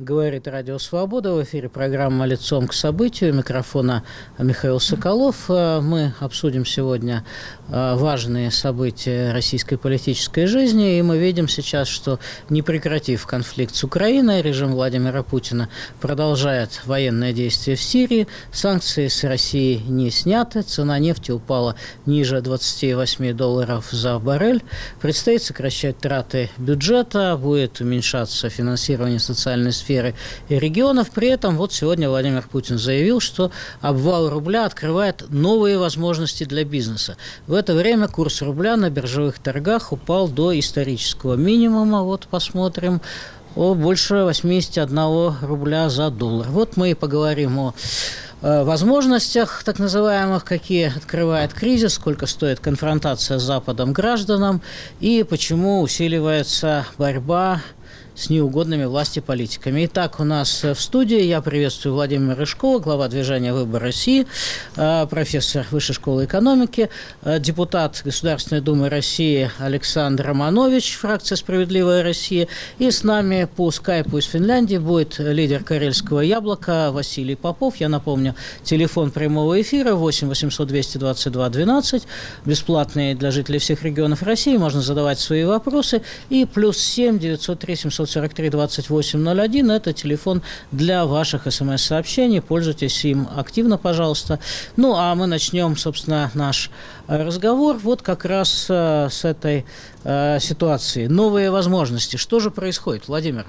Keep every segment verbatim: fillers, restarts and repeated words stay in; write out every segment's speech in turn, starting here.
говорит Радио Свобода. В эфире программа «Лицом к событию». У микрофона Михаил Соколов. Мы обсудим сегодня важные события российской политической жизни. И мы видим сейчас, что, не прекратив конфликт с Украиной, режим Владимира Путина продолжает военные действия в Сирии. Санкции с России не сняты. Цена нефти упала ниже двадцати восьми долларов за баррель. Предстоит сокращать траты бюджета. Будет уменьшаться финансирование социальной сферы и регионов. При этом вот сегодня Владимир Путин заявил, что обвал рубля открывает новые возможности для бизнеса. В это время курс рубля на биржевых торгах упал до исторического минимума. Вот посмотрим. О больше восьмидесяти одного рубля за доллар. Вот мы и поговорим о возможностях, так называемых, какие открывает кризис, сколько стоит конфронтация с Западом гражданам и почему усиливается борьба с неугодными власти политиками. Итак, у нас в студии я приветствую Владимира Рыжкова, глава движения «Выбор России», профессор Высшей школы экономики, депутат Государственной Думы России Александр Романович, фракция «Справедливая Россия». И с нами по скайпу из Финляндии будет лидер «Карельского яблока» Василий Попов. Я напомню, телефон прямого эфира восемь восемьсот двести двадцать два двенадцать, бесплатный для жителей всех регионов России, можно задавать свои вопросы. И плюс семь девятьсот три семьсот сорок три двадцать восемь ноль один – это телефон для ваших смс-сообщений. Пользуйтесь им активно, пожалуйста. Ну, а мы начнем, собственно, наш разговор вот как раз э, с этой э, ситуации. Новые возможности. Что же происходит, Владимир?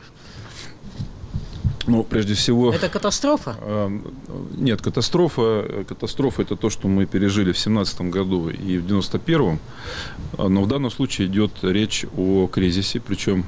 Ну, прежде всего... Это катастрофа? Э, нет, катастрофа. Катастрофа – это то, что мы пережили в семнадцатом году и в девяносто первом. Но в данном случае идет речь о кризисе, причем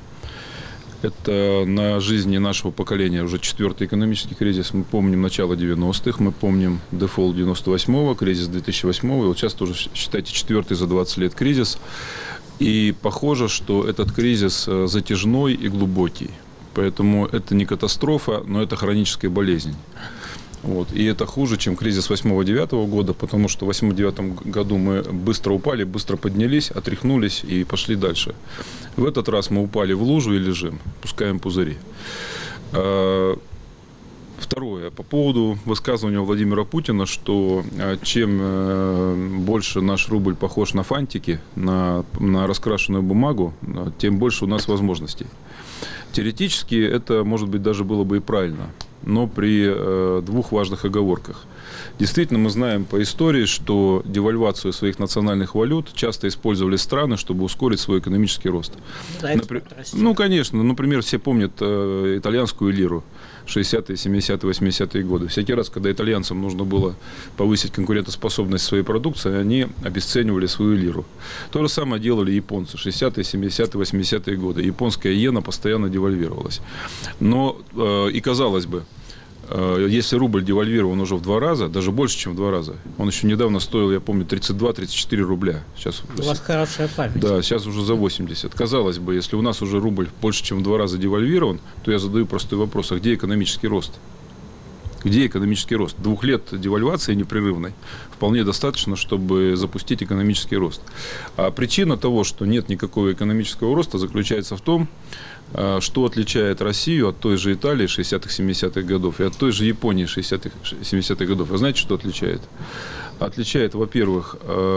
это на жизни нашего поколения уже четвертый экономический кризис. Мы помним начало девяностых, мы помним дефолт девяносто восьмого, кризис две тысячи восьмого. И вот сейчас тоже, считайте, четвертый за двадцать лет кризис. И похоже, что этот кризис затяжной и глубокий. Поэтому это не катастрофа, но это хроническая болезнь. Вот. И это хуже, чем кризис восьмого-девятого года, потому что в восьмом-девятом году мы быстро упали, быстро поднялись, отряхнулись и пошли дальше. В этот раз мы упали в лужу и лежим, пускаем пузыри. Второе. По поводу высказывания Владимира Путина, что чем больше наш рубль похож на фантики, на, на раскрашенную бумагу, тем больше у нас возможностей. Теоретически это, может быть, даже было бы и правильно, но при э, двух важных оговорках. Действительно, мы знаем по истории, что девальвацию своих национальных валют часто использовали страны, чтобы ускорить свой экономический рост. Да, Напри... Ну, конечно. Например, все помнят э, итальянскую лиру шестидесятые, семидесятые, восьмидесятые годы. Всякий раз, когда итальянцам нужно было повысить конкурентоспособность своей продукции, они обесценивали свою лиру. То же самое делали японцы. шестидесятые, семидесятые, восьмидесятые годы. Японская иена постоянно девальвировалась. Но э, и казалось бы, если рубль девальвирован уже в два раза, даже больше, чем в два раза, он еще недавно стоил, я помню, тридцать два - тридцать четыре рубля. Сейчас, у вас хорошая память. Да, сейчас уже за восемьдесят. Казалось бы, если у нас уже рубль больше, чем в два раза девальвирован, то я задаю простой вопрос, а где экономический рост? Где экономический рост? Двух лет девальвации непрерывной вполне достаточно, чтобы запустить экономический рост. А причина того, что нет никакого экономического роста, заключается в том, что отличает Россию от той же Италии шестидесятых, семидесятых годов и от той же Японии шестидесятых, семидесятых годов. Вы знаете, что отличает? Отличает, во-первых,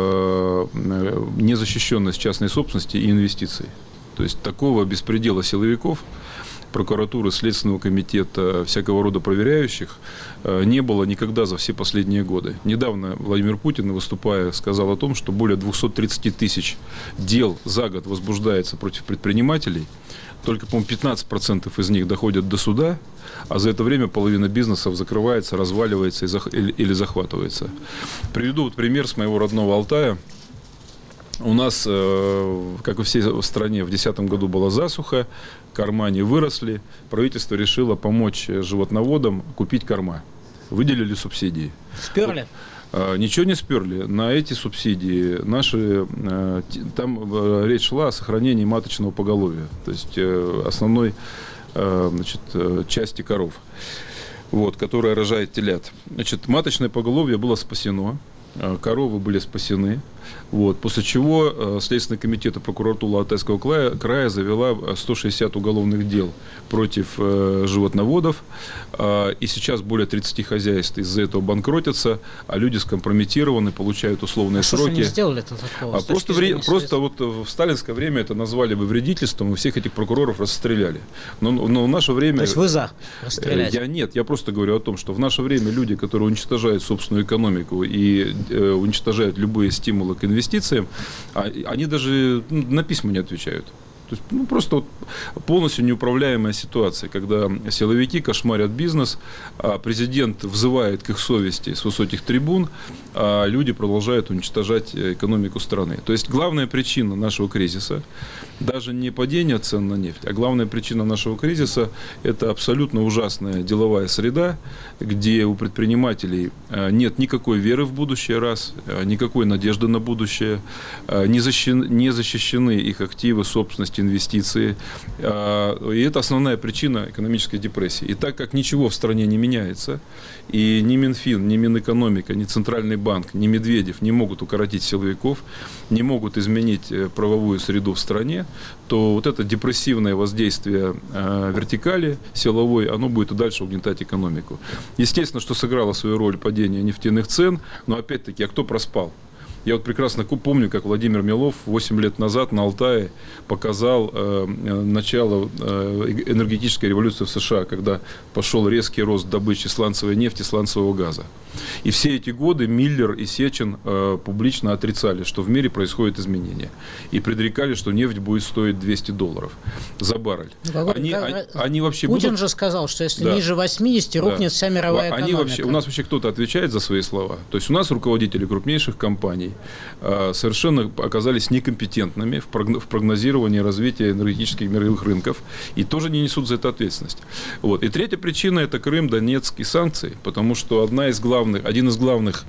незащищенность частной собственности и инвестиций. То есть такого беспредела силовиков, прокуратуры, Следственного комитета, всякого рода проверяющих не было никогда за все последние годы. Недавно Владимир Путин, выступая, сказал о том, что более двухсот тридцати тысяч дел за год возбуждается против предпринимателей. Только, по-моему, пятнадцать процентов из них доходят до суда, а за это время половина бизнесов закрывается, разваливается или захватывается. Приведу вот пример с моего родного Алтая. У нас, как и всей стране, в две тысячи десятом году была засуха, корма не выросли. Правительство решило помочь животноводам купить корма. Выделили субсидии. Сперли? Ничего не сперли. На эти субсидии наши, там речь шла о сохранении маточного поголовья, то есть основной, значит, части коров, вот, которая рожает телят. Значит, маточное поголовье было спасено, коровы были спасены. Вот, после чего Следственный комитет и прокуратура Алтайского края, края завела сто шестьдесят уголовных дел против э, животноводов. Э, и сейчас более тридцати хозяйств из-за этого банкротятся, а люди скомпрометированы, получают условные а сроки. Что же они сделали-то такого? А просто вре- просто вот в сталинское время это назвали бы вредительством, и всех этих прокуроров расстреляли. Но, но в наше время... То есть вы за расстрелять? Я нет, я просто говорю о том, что в наше время люди, которые уничтожают собственную экономику и э, уничтожают любые стимулы к инвестициям, они даже на письма не отвечают. То есть, ну, просто вот полностью неуправляемая ситуация, когда силовики кошмарят бизнес, а президент взывает к их совести с высоких трибун, а люди продолжают уничтожать экономику страны. То есть главная причина нашего кризиса даже не падение цен на нефть, а главная причина нашего кризиса – это абсолютно ужасная деловая среда, где у предпринимателей нет никакой веры в будущее, раз, никакой надежды на будущее, не защищены, не защищены их активы, собственность, инвестиции. И это основная причина экономической депрессии. И так как ничего в стране не меняется, и ни Минфин, ни Минэкономика, ни Центральный банк, ни Медведев не могут укоротить силовиков, не могут изменить правовую среду в стране, то вот это депрессивное воздействие вертикали силовой, оно будет и дальше угнетать экономику. Естественно, что сыграло свою роль падение нефтяных цен, но опять-таки, а кто проспал? Я вот прекрасно помню, как Владимир Милов восемь лет назад на Алтае показал э, начало э, энергетической революции в США, когда пошел резкий рост добычи сланцевой нефти, сланцевого газа. И все эти годы Миллер и Сечин э, публично отрицали, что в мире происходят изменения. И предрекали, что нефть будет стоить двести долларов за баррель. Какой, они, как, они, они вообще Путин будут... же сказал, что если да. ниже восьмидесяти рухнет да. вся мировая они экономика. Вообще, у нас вообще кто-то отвечает за свои слова. То есть у нас руководители крупнейших компаний совершенно оказались некомпетентными в прогнозировании развития энергетических мировых рынков и тоже не несут за это ответственность. Вот. И третья причина – это Крым, Донецк и санкции, потому что одна из главных, один из главных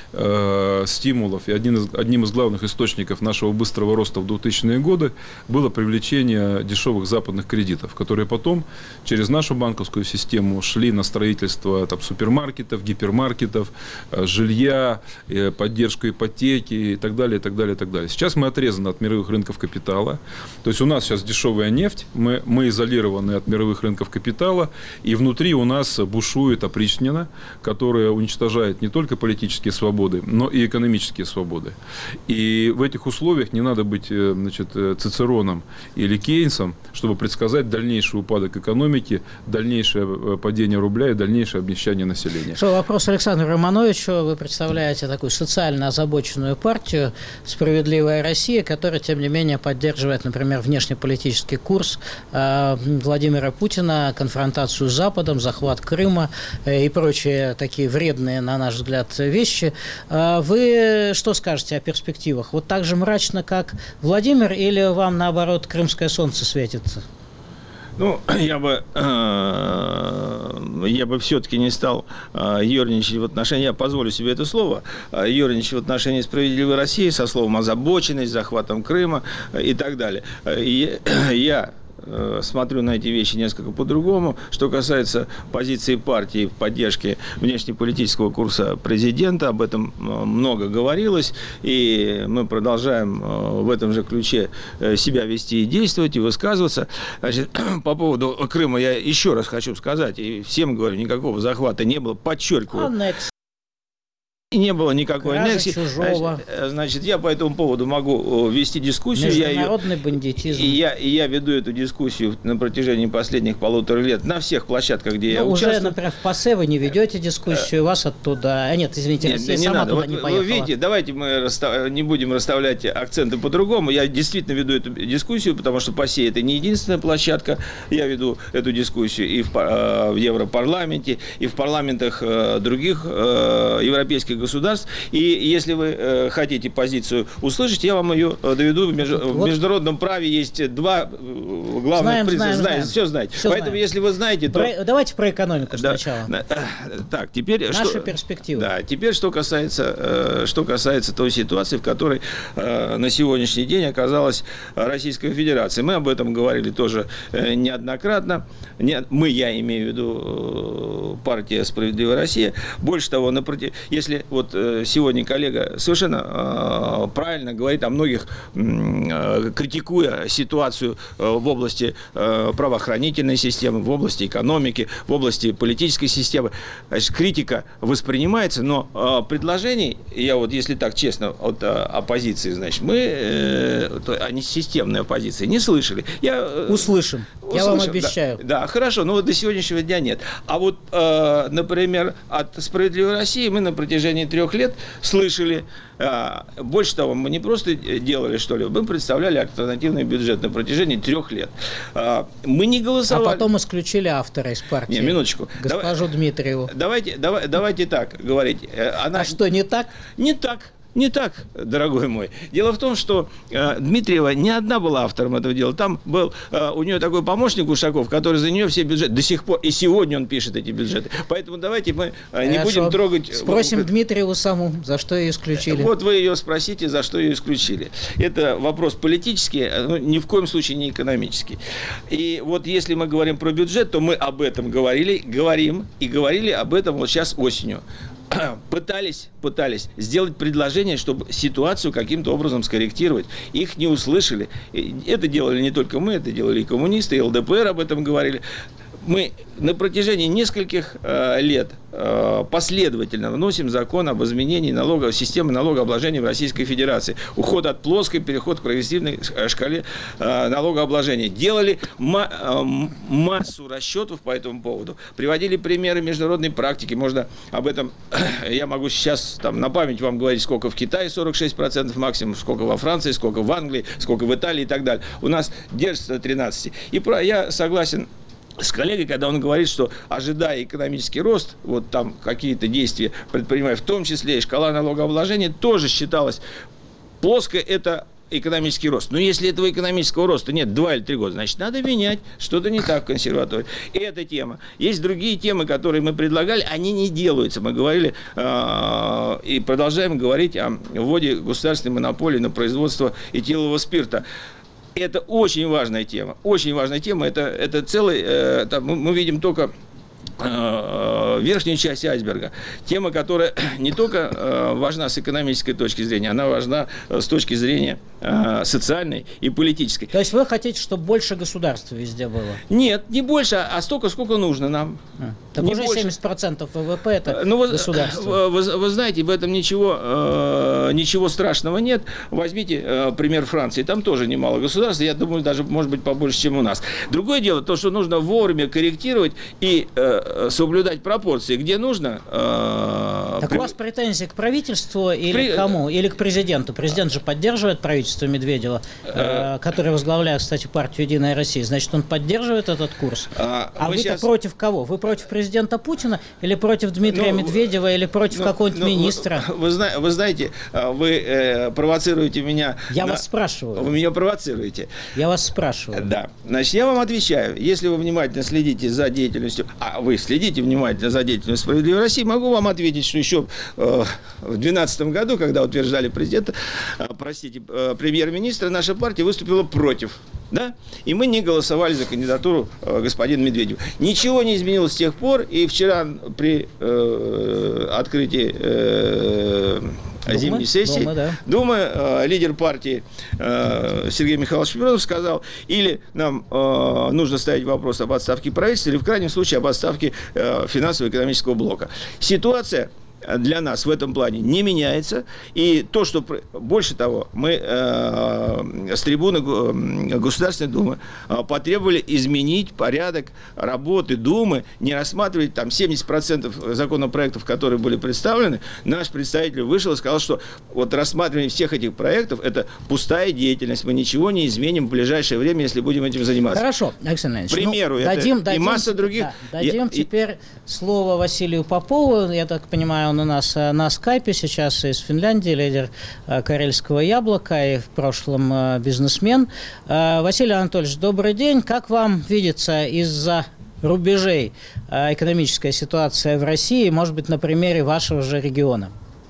э, стимулов и один из, одним из главных источников нашего быстрого роста в двухтысячные годы было привлечение дешевых западных кредитов, которые потом через нашу банковскую систему шли на строительство там, супермаркетов, гипермаркетов, э, жилья, э, поддержку ипотеки и так далее, и так далее, и так далее. Сейчас мы отрезаны от мировых рынков капитала. То есть у нас сейчас дешевая нефть, мы, мы изолированы от мировых рынков капитала, и внутри у нас бушует опричнина, которая уничтожает не только политические свободы, но и экономические свободы. И в этих условиях не надо быть, значит, Цицероном или Кейнсом, чтобы предсказать дальнейший упадок экономики, дальнейшее падение рубля и дальнейшее обнищание населения. Что, вопрос Александру Романовичу. Вы представляете такую социально озабоченную партию «Справедливая Россия», которая, тем не менее, поддерживает, например, внешнеполитический курс э, Владимира Путина, конфронтацию с Западом, захват Крыма э, и прочие такие вредные, на наш взгляд, вещи. Э, вы что скажете о перспективах? Вот так же мрачно, как Владимир, или вам, наоборот, крымское солнце светится? Ну, я бы, э, я бы все-таки не стал э, ерничать в отношении, я позволю себе это слово, э, ерничать в отношении «Справедливой России» со словом «озабоченность», «захватом Крыма» э, и так далее. И, я смотрю на эти вещи несколько по-другому. Что касается позиции партии в поддержке внешнеполитического курса президента, об этом много говорилось, и мы продолжаем в этом же ключе себя вести и действовать, и высказываться. Значит, по поводу Крыма я еще раз хочу сказать, и всем говорю, никакого захвата не было, подчеркиваю. Аннекс. Не было никакой аннексии. Чужого. Значит, я по этому поводу могу вести дискуссию. Международный я ее, бандитизм. И я, и я веду эту дискуссию на протяжении последних полутора лет на всех площадках, где ну, я уже, участвую. например, в ПАСЕ вы не ведете дискуссию, вас оттуда... А нет, извините, нет, Россия не сама надо. туда Вот, не вы, поехала. Вы видите, давайте мы расстав... не будем расставлять акценты по-другому. Я действительно веду эту дискуссию, потому что ПАСЕ – это не единственная площадка. Я веду эту дискуссию и в, в Европарламенте, и в парламентах других европейских государств. И если вы э, хотите позицию услышать, я вам ее доведу. В, меж... вот. в международном праве есть два главных знаем, принципа. Знаем, знаем. Все знаете. Все Поэтому, знаем. если вы знаете, то... Про... Давайте про экономику да, сначала. Да, так, теперь... Наши что... перспективы. Да, теперь, что касается, э, что касается той ситуации, в которой э, на сегодняшний день оказалась Российская Федерация. Мы об этом говорили тоже э, неоднократно. Не... Мы, я имею в виду э, партия «Справедливая Россия». Больше того, напротив... если вот сегодня коллега совершенно правильно говорит о многих, критикуя ситуацию в области правоохранительной системы, в области экономики, в области политической системы. Значит, критика воспринимается, но предложений, я вот, если так честно, от оппозиции, значит, мы, они системные оппозиции, не слышали. Я, услышим. услышим. Я вам обещаю. Да, да, хорошо, но вот до сегодняшнего дня нет. А вот, э, например, от «Справедливой России» мы на протяжении трех лет слышали, э, больше того, мы не просто делали что-либо, мы представляли альтернативный бюджет на протяжении трех лет. Э, мы не голосовали. А потом исключили автора из партии. Не, минуточку. Госпожу Давай, Дмитриеву. Давайте, давай, давайте так говорить. Она... А что, не так? Не так. Не так, дорогой мой. Дело в том, что э, Дмитриева не одна была автором этого дела. Там был э, у нее такой помощник Ушаков, который за нее все бюджеты до сих пор, и сегодня он пишет эти бюджеты. Поэтому давайте мы э, не Хорошо. будем трогать... Спросим Дмитриеву саму, за что ее исключили. Вот вы ее спросите, за что ее исключили. Это вопрос политический, ну, ни в коем случае не экономический. И вот если мы говорим про бюджет, то мы об этом говорили, говорим и говорили об этом вот сейчас осенью. Пытались, пытались сделать предложение, чтобы ситуацию каким-то образом скорректировать. Их не услышали. Это делали не только мы, это делали и коммунисты, и ЛДПР об этом говорили. Мы на протяжении нескольких э, лет э, последовательно вносим закон об изменении налоговой системы налогообложения в Российской Федерации. Уход от плоской, переход к прогрессивной шкале э, налогообложения. Делали ма- э, массу расчетов по этому поводу. Приводили примеры международной практики. Можно об этом, я могу сейчас там, на память вам говорить, сколько в Китае сорок шесть процентов максимум, сколько во Франции, сколько в Англии, сколько в Италии и так далее. У нас держится тринадцать. И про, я согласен с коллегой, когда он говорит, что, ожидая экономический рост, вот там какие-то действия предпринимая, в том числе и шкала налогообложения, тоже считалась плоская, это экономический рост. Но если этого экономического роста нет два или три года, значит, надо менять, что-то не так в консерватории. И эта тема. Есть другие темы, которые мы предлагали, они не делаются. Мы говорили э, и продолжаем говорить о вводе государственной монополии на производство этилового спирта. Это очень важная тема, очень важная тема. Это, это целый, э, там, мы, мы видим только э, верхнюю часть айсберга. Тема, которая не только э, важна с экономической точки зрения, она важна с точки зрения э, социальной и политической. То есть вы хотите, чтобы больше государства везде было? Нет, не больше, а столько, сколько нужно нам. А, так не уже больше. семьдесят процентов ВВП это ну, государство. Вы, вы, вы знаете, в этом ничего, э, ничего страшного нет. Возьмите э, пример Франции, там тоже немало государств, я думаю, даже, может быть, побольше, чем у нас. Другое дело, то, что нужно вовремя корректировать и э, соблюдать пропорции, где нужно. Э, так при... у вас претензии к правительству или при... к кому? Или к президенту? Президент же поддерживает правительство Медведева, э, который возглавляет, кстати, партию «Единая Россия». Значит, он поддерживает этот курс. А, а вы-то сейчас... против кого? Вы против президента Путина или против Дмитрия ну, Медведева или против ну, какого-нибудь ну, министра? Вы, вы, вы знаете, вы э, провоцируете меня. Я на... вас спрашиваю. Вы меня провоцируете. Я вас спрашиваю. Да. Значит, я вам отвечаю. Если вы внимательно следите за деятельностью, а вы следите внимательно за деятельностью «Справедливой России», могу вам ответить, что еще э, в две тысячи двенадцатом году, когда утверждали президента, э, простите, э, премьер-министра, наша партия выступила против. Да? И мы не голосовали за кандидатуру э, господина Медведева. Ничего не изменилось с тех пор, и вчера при э, открытии э, Думы? зимней сессии Думы, да. Думы э, лидер партии э, Сергей Михайлович Миронов сказал, или нам э, нужно ставить вопрос об отставке правительства, или в крайнем случае об отставке э, финансово-экономического блока. Ситуация для нас в этом плане не меняется. И то, что... Больше того, мы э, с трибуны Государственной Думы э, потребовали изменить порядок работы Думы, не рассматривать там семьдесят процентов законопроектов, которые были представлены. Наш представитель вышел и сказал, что вот рассматривание всех этих проектов – это пустая деятельность. Мы ничего не изменим в ближайшее время, если будем этим заниматься. Хорошо, Александр Ильич. К примеру, ну, это дадим, дадим, и масса других... Да, дадим я, теперь и... слово Василию Попову. Я так понимаю, он у нас на скайпе сейчас из Финляндии, лидер Карельского яблока и в прошлом бизнесмен. Василий Анатольевич, добрый день. Как вам видится из-за рубежей экономическая ситуация в России, может быть, на примере вашего же региона?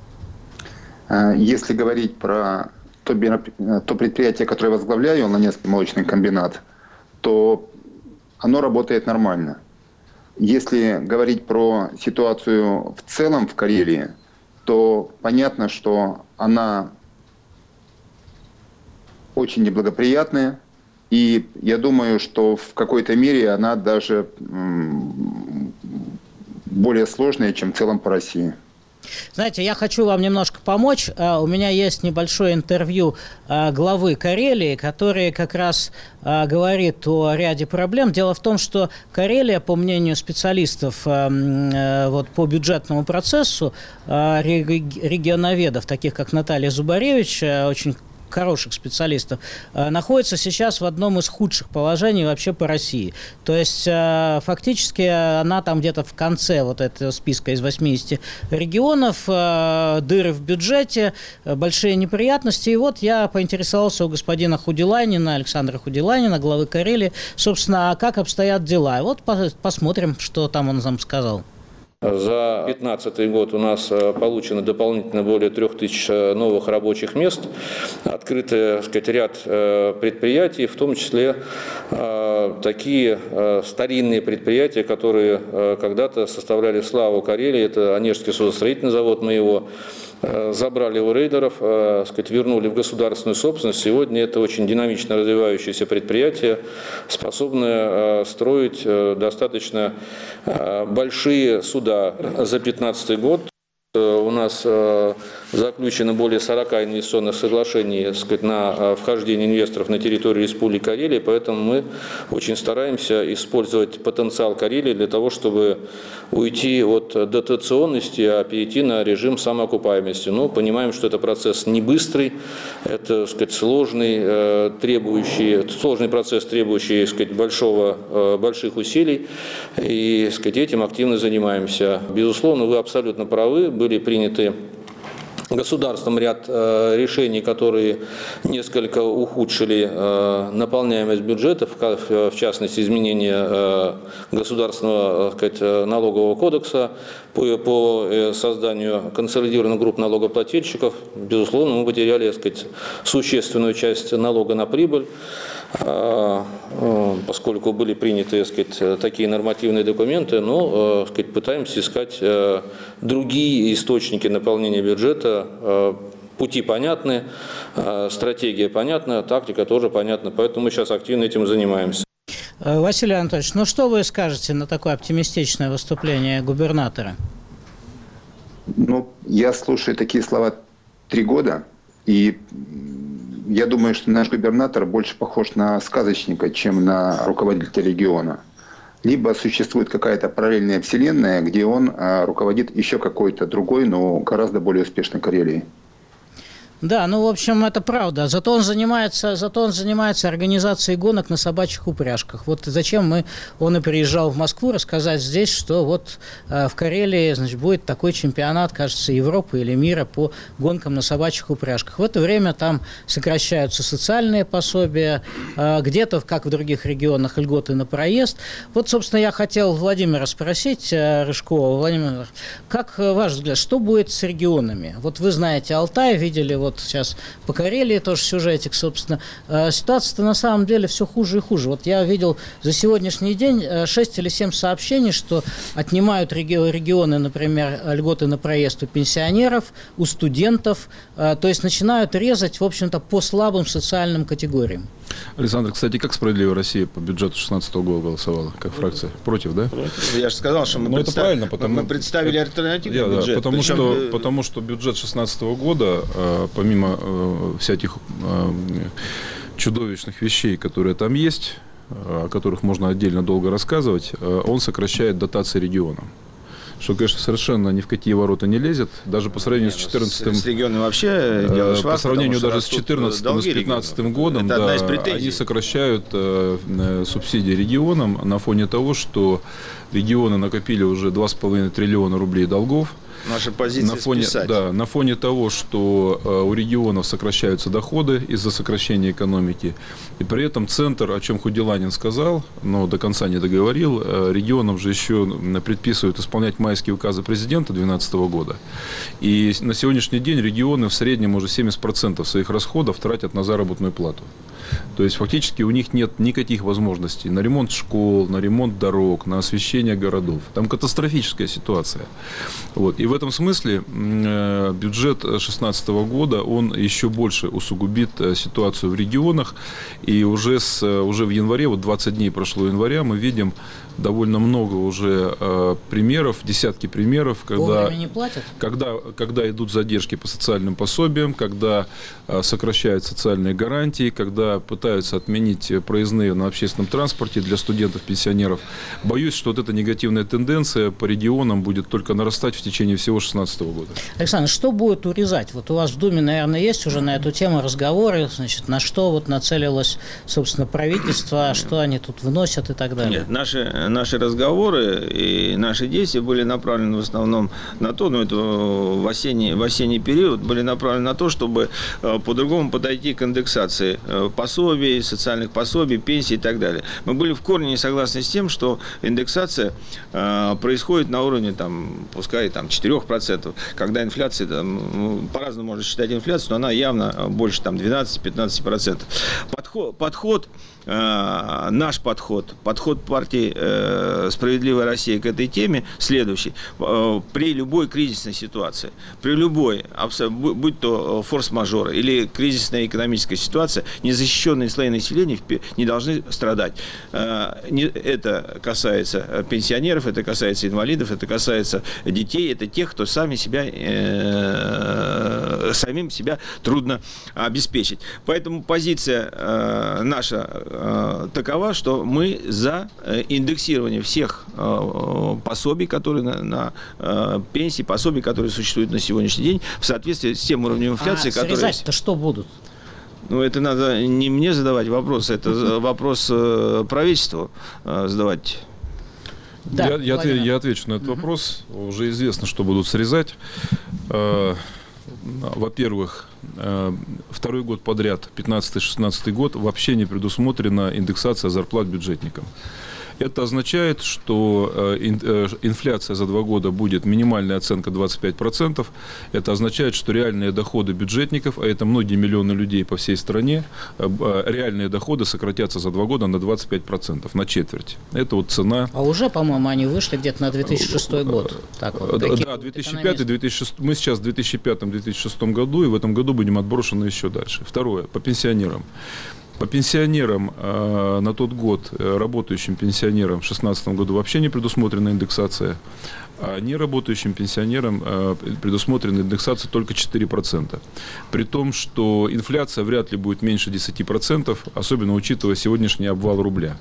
Если говорить про то, то предприятие, которое я возглавляю, Ланецкий молочный комбинат, то оно работает нормально. Если говорить про ситуацию в целом в Карелии, то то понятно, что она очень неблагоприятная. И я думаю, что в какой-то мере она даже более сложная, чем в целом по России. Знаете, я хочу вам немножко помочь. У меня есть небольшое интервью главы Карелии, который как раз говорит о ряде проблем. Дело в том, что Карелия, по мнению специалистов вот, по бюджетному процессу, регионоведов, таких как Наталья Зубаревич, очень хороших специалистов, находится сейчас в одном из худших положений вообще по России. То есть фактически она там где-то в конце вот этого списка из восьмидесяти регионов, дыры в бюджете, большие неприятности. И вот я поинтересовался у господина Худилайнина, Александра Худилайнина, главы Карелии, собственно, как обстоят дела. И вот посмотрим, что там он нам сказал. За две тысячи пятнадцатый год у нас получено дополнительно более трех тысяч новых рабочих мест, открыты, так сказать, ряд предприятий, в том числе такие старинные предприятия, которые когда-то составляли славу Карелии. Это Онежский судостроительный завод, мы его забрали у рейдеров, так сказать, вернули в государственную собственность. Сегодня это очень динамично развивающееся предприятие, способное строить достаточно большие суда. За две тысячи пятнадцатый год у нас заключено более сорока инвестиционных соглашений, так сказать, на вхождение инвесторов на территорию Республики Карелия, поэтому мы очень стараемся использовать потенциал Карелии для того, чтобы уйти от дотационности, а перейти на режим самоокупаемости. Но понимаем, что это процесс не быстрый, это, так сказать, сложный, требующий, сложный процесс, требующий, так сказать, большого, больших усилий, и, так сказать, этим активно занимаемся. Безусловно, вы абсолютно правы, были приняты государством ряд э, решений, которые несколько ухудшили э, наполняемость бюджета, в, в частности, изменение э, государственного, так сказать, налогового кодекса по, по созданию консолидированных групп налогоплательщиков. Безусловно, мы потеряли, так сказать, существенную часть налога на прибыль, поскольку были приняты, так сказать, такие нормативные документы, но, так сказать, пытаемся искать другие источники наполнения бюджета. Пути понятны, стратегия понятна, тактика тоже понятна, поэтому мы сейчас активно этим занимаемся. Василий Анатольевич, ну что вы скажете на такое оптимистичное выступление губернатора? Ну, я слушаю такие слова три года, и я думаю, что наш губернатор больше похож на сказочника, чем на руководителя региона. Либо существует какая-то параллельная вселенная, где он руководит еще какой-то другой, но гораздо более успешной Карелией. Да, ну, в общем, это правда. Зато он занимается, зато он занимается организацией гонок на собачьих упряжках. Вот зачем мы, он и приезжал в Москву рассказать здесь, что вот э, в Карелии, значит, будет такой чемпионат, кажется, Европы или мира по гонкам на собачьих упряжках. В это время там сокращаются социальные пособия, э, где-то, как в других регионах, льготы на проезд. Вот, собственно, я хотел Владимира спросить, э, Рыжкова, Владимир, как ваш взгляд, что будет с регионами? Вот вы знаете Алтай, видели вот сейчас по Карелии тоже сюжетик, собственно. Ситуация-то на самом деле все хуже и хуже. Вот я видел за сегодняшний день шесть или семь сообщений, что отнимают регионы, например, льготы на проезд у пенсионеров, у студентов, то есть начинают резать, в общем-то, по слабым социальным категориям. Александр, кстати, как «Справедливая Россия» по бюджету шестнадцатого года голосовала? Как фракция? Против, да? Против. Я же сказал, что мы, ну, представ... это правильно, потому... мы представили альтернативный Я, бюджет. Да, потому, Причем... что, потому что бюджет шестнадцатого года, помимо всяких чудовищных вещей, которые там есть, о которых можно отдельно долго рассказывать, он сокращает дотации регионам. Что, конечно, совершенно ни в какие ворота не лезет, даже по сравнению с четырнадцатым... С регионами вообще дело швах, по сравнению даже с четырнадцатым и с пятнадцатым годом, да, они сокращают э, субсидии регионам на фоне того, что регионы накопили уже два с половиной триллиона рублей долгов. Наша позиция на фоне, списать. Да, на фоне того, что э, у регионов сокращаются доходы из-за сокращения экономики, и при этом центр, о чем Худилайнин сказал, но до конца не договорил, э, регионам же еще предписывают исполнять майские указы президента две тысячи двенадцатого года. И на сегодняшний день регионы в среднем уже семьдесят процентов своих расходов тратят на заработную плату. То есть фактически у них нет никаких возможностей на ремонт школ, на ремонт дорог, на освещение городов. Там катастрофическая ситуация. Вот. И в этом смысле бюджет две тысячи шестнадцатого года, он еще больше усугубит ситуацию в регионах. И уже, с, уже в январе, вот двадцать дней прошло января, мы видим довольно много уже э, примеров, десятки примеров, когда, не платят? когда, когда идут задержки по социальным пособиям, когда э, сокращают социальные гарантии, когда пытаются отменить проездные на общественном транспорте для студентов, пенсионеров. Боюсь, что вот эта негативная тенденция по регионам будет только нарастать в течение всего две тысячи шестнадцатого года. Александр, что будет урезать? Вот у вас в Думе, наверное, есть уже на эту тему разговоры, значит, на что вот нацелилось, собственно, правительство, что они тут вносят и так далее? Нет, наши... Наши разговоры и наши действия были направлены в основном на то, ну это в осенний, в осенний период, были направлены на то, чтобы по-другому подойти к индексации пособий, социальных пособий, пенсий и так далее. Мы были в корне не согласны с тем, что индексация происходит на уровне, там, пускай там, четыре процента, когда инфляция, там, по-разному можно считать инфляцию, но она явно больше там, двенадцать-пятнадцать процентов. Подход, подход э, наш подход, подход партии э, «Справедливая Россия» к этой теме следующий. Э, при любой кризисной ситуации, при любой, будь то форс-мажоры или кризисная экономическая ситуация, незащищенные слои населения не должны страдать. Э, не, это касается пенсионеров, это касается инвалидов, это касается детей, это тех, кто сами себя, э, самим себя трудно обеспечить. Поэтому позиция э, наша э, такова, что мы за индексирование всех э, пособий, которые на, на э, пенсии, пособий, которые существуют на сегодняшний день, в соответствии с тем уровнем инфляции, а который... срезать-то что будут? Ну, это надо не мне задавать вопрос, это вопрос э, правительству э, задавать. Да, я, я, отвечу, я отвечу на этот uh-huh. вопрос. Уже известно, что будут срезать. Во-первых, второй год подряд, пятнадцатый-шестнадцатый год, вообще не предусмотрена индексация зарплат бюджетникам. Это означает, что инфляция за два года будет минимальная оценка двадцать пять процентов. Это означает, что реальные доходы бюджетников, а это многие миллионы людей по всей стране, реальные доходы сократятся за два года на двадцать пять процентов, на четверть. Это вот цена. А уже, по-моему, они вышли где-то на две тысячи шестой год. Так вот, да, две тысячи пятый - две тысячи шестой. Мы сейчас в две тысячи пятом - две тысячи шестом году, и в этом году будем отброшены еще дальше. Второе, по пенсионерам. По пенсионерам э, на тот год, э, работающим пенсионерам в две тысячи шестнадцатом году вообще не предусмотрена индексация, а неработающим пенсионерам э, предусмотрена индексация только четыре процента. При том, что инфляция вряд ли будет меньше десяти процентов, особенно учитывая сегодняшний обвал рубля.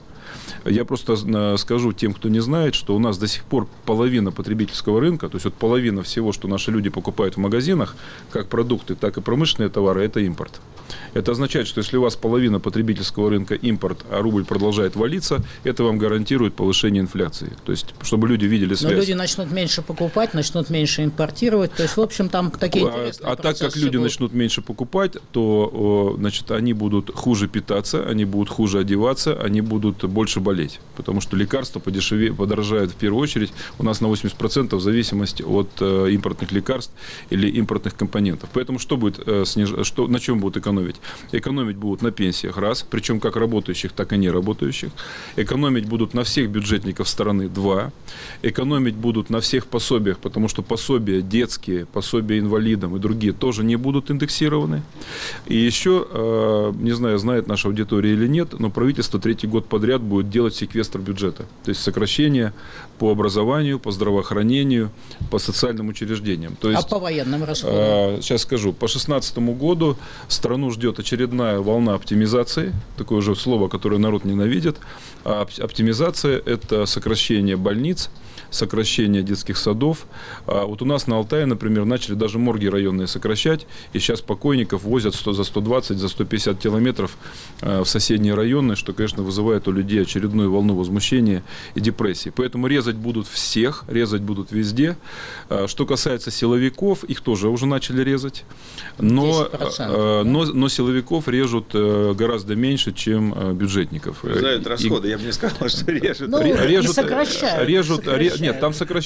Я просто скажу тем, кто не знает, что у нас до сих пор половина потребительского рынка, то есть вот половина всего, что наши люди покупают в магазинах, как продукты, так и промышленные товары, это импорт. Это означает, что если у вас половина потребительского рынка импорт, а рубль продолжает валиться, это вам гарантирует повышение инфляции. То есть, чтобы люди видели связь. Но люди начнут меньше покупать, начнут меньше импортировать. То есть, в общем, там такие интересные А, а так как люди будут... начнут меньше покупать, то, значит, они будут хуже питаться, они будут хуже одеваться, они будут больше болеть. Потому что лекарства подешевеют, подорожают в первую очередь. У нас на восемьдесят процентов зависимость от э, импортных лекарств или импортных компонентов. Поэтому что будет, э, сниж... что, на чем будут экономить? Экономить будут на пенсиях, раз, причем как работающих, так и не работающих. Экономить будут на всех бюджетников страны, два. Экономить будут на всех пособиях, потому что пособия детские, пособия инвалидам и другие тоже не будут индексированы. И еще, э, не знаю, знает наша аудитория или нет, но правительство третий год подряд будет делать секвестр бюджета. То есть сокращение по образованию, по здравоохранению, по социальным учреждениям. То есть, а по военным расходам? Э, сейчас скажу. По две тысячи шестнадцатому году страну ждет очередная волна оптимизации. Такое же слово, которое народ ненавидит. А оптимизация – это сокращение больниц, сокращение детских садов. А вот у нас на Алтае, например, начали даже морги районные сокращать. И сейчас покойников возят за сто двадцать, за сто пятьдесят километров в соседние районы, что, конечно, вызывает у людей очередную волну возмущения и депрессии. Поэтому резать будут всех, резать будут везде. Что касается силовиков, их тоже уже начали резать. Но, но, но силовиков режут гораздо меньше, чем бюджетников. Знают расходы, и, я бы не сказал, что режут. Ну, режут, сокращают. Режут, сокращают. Нет, там сокращают.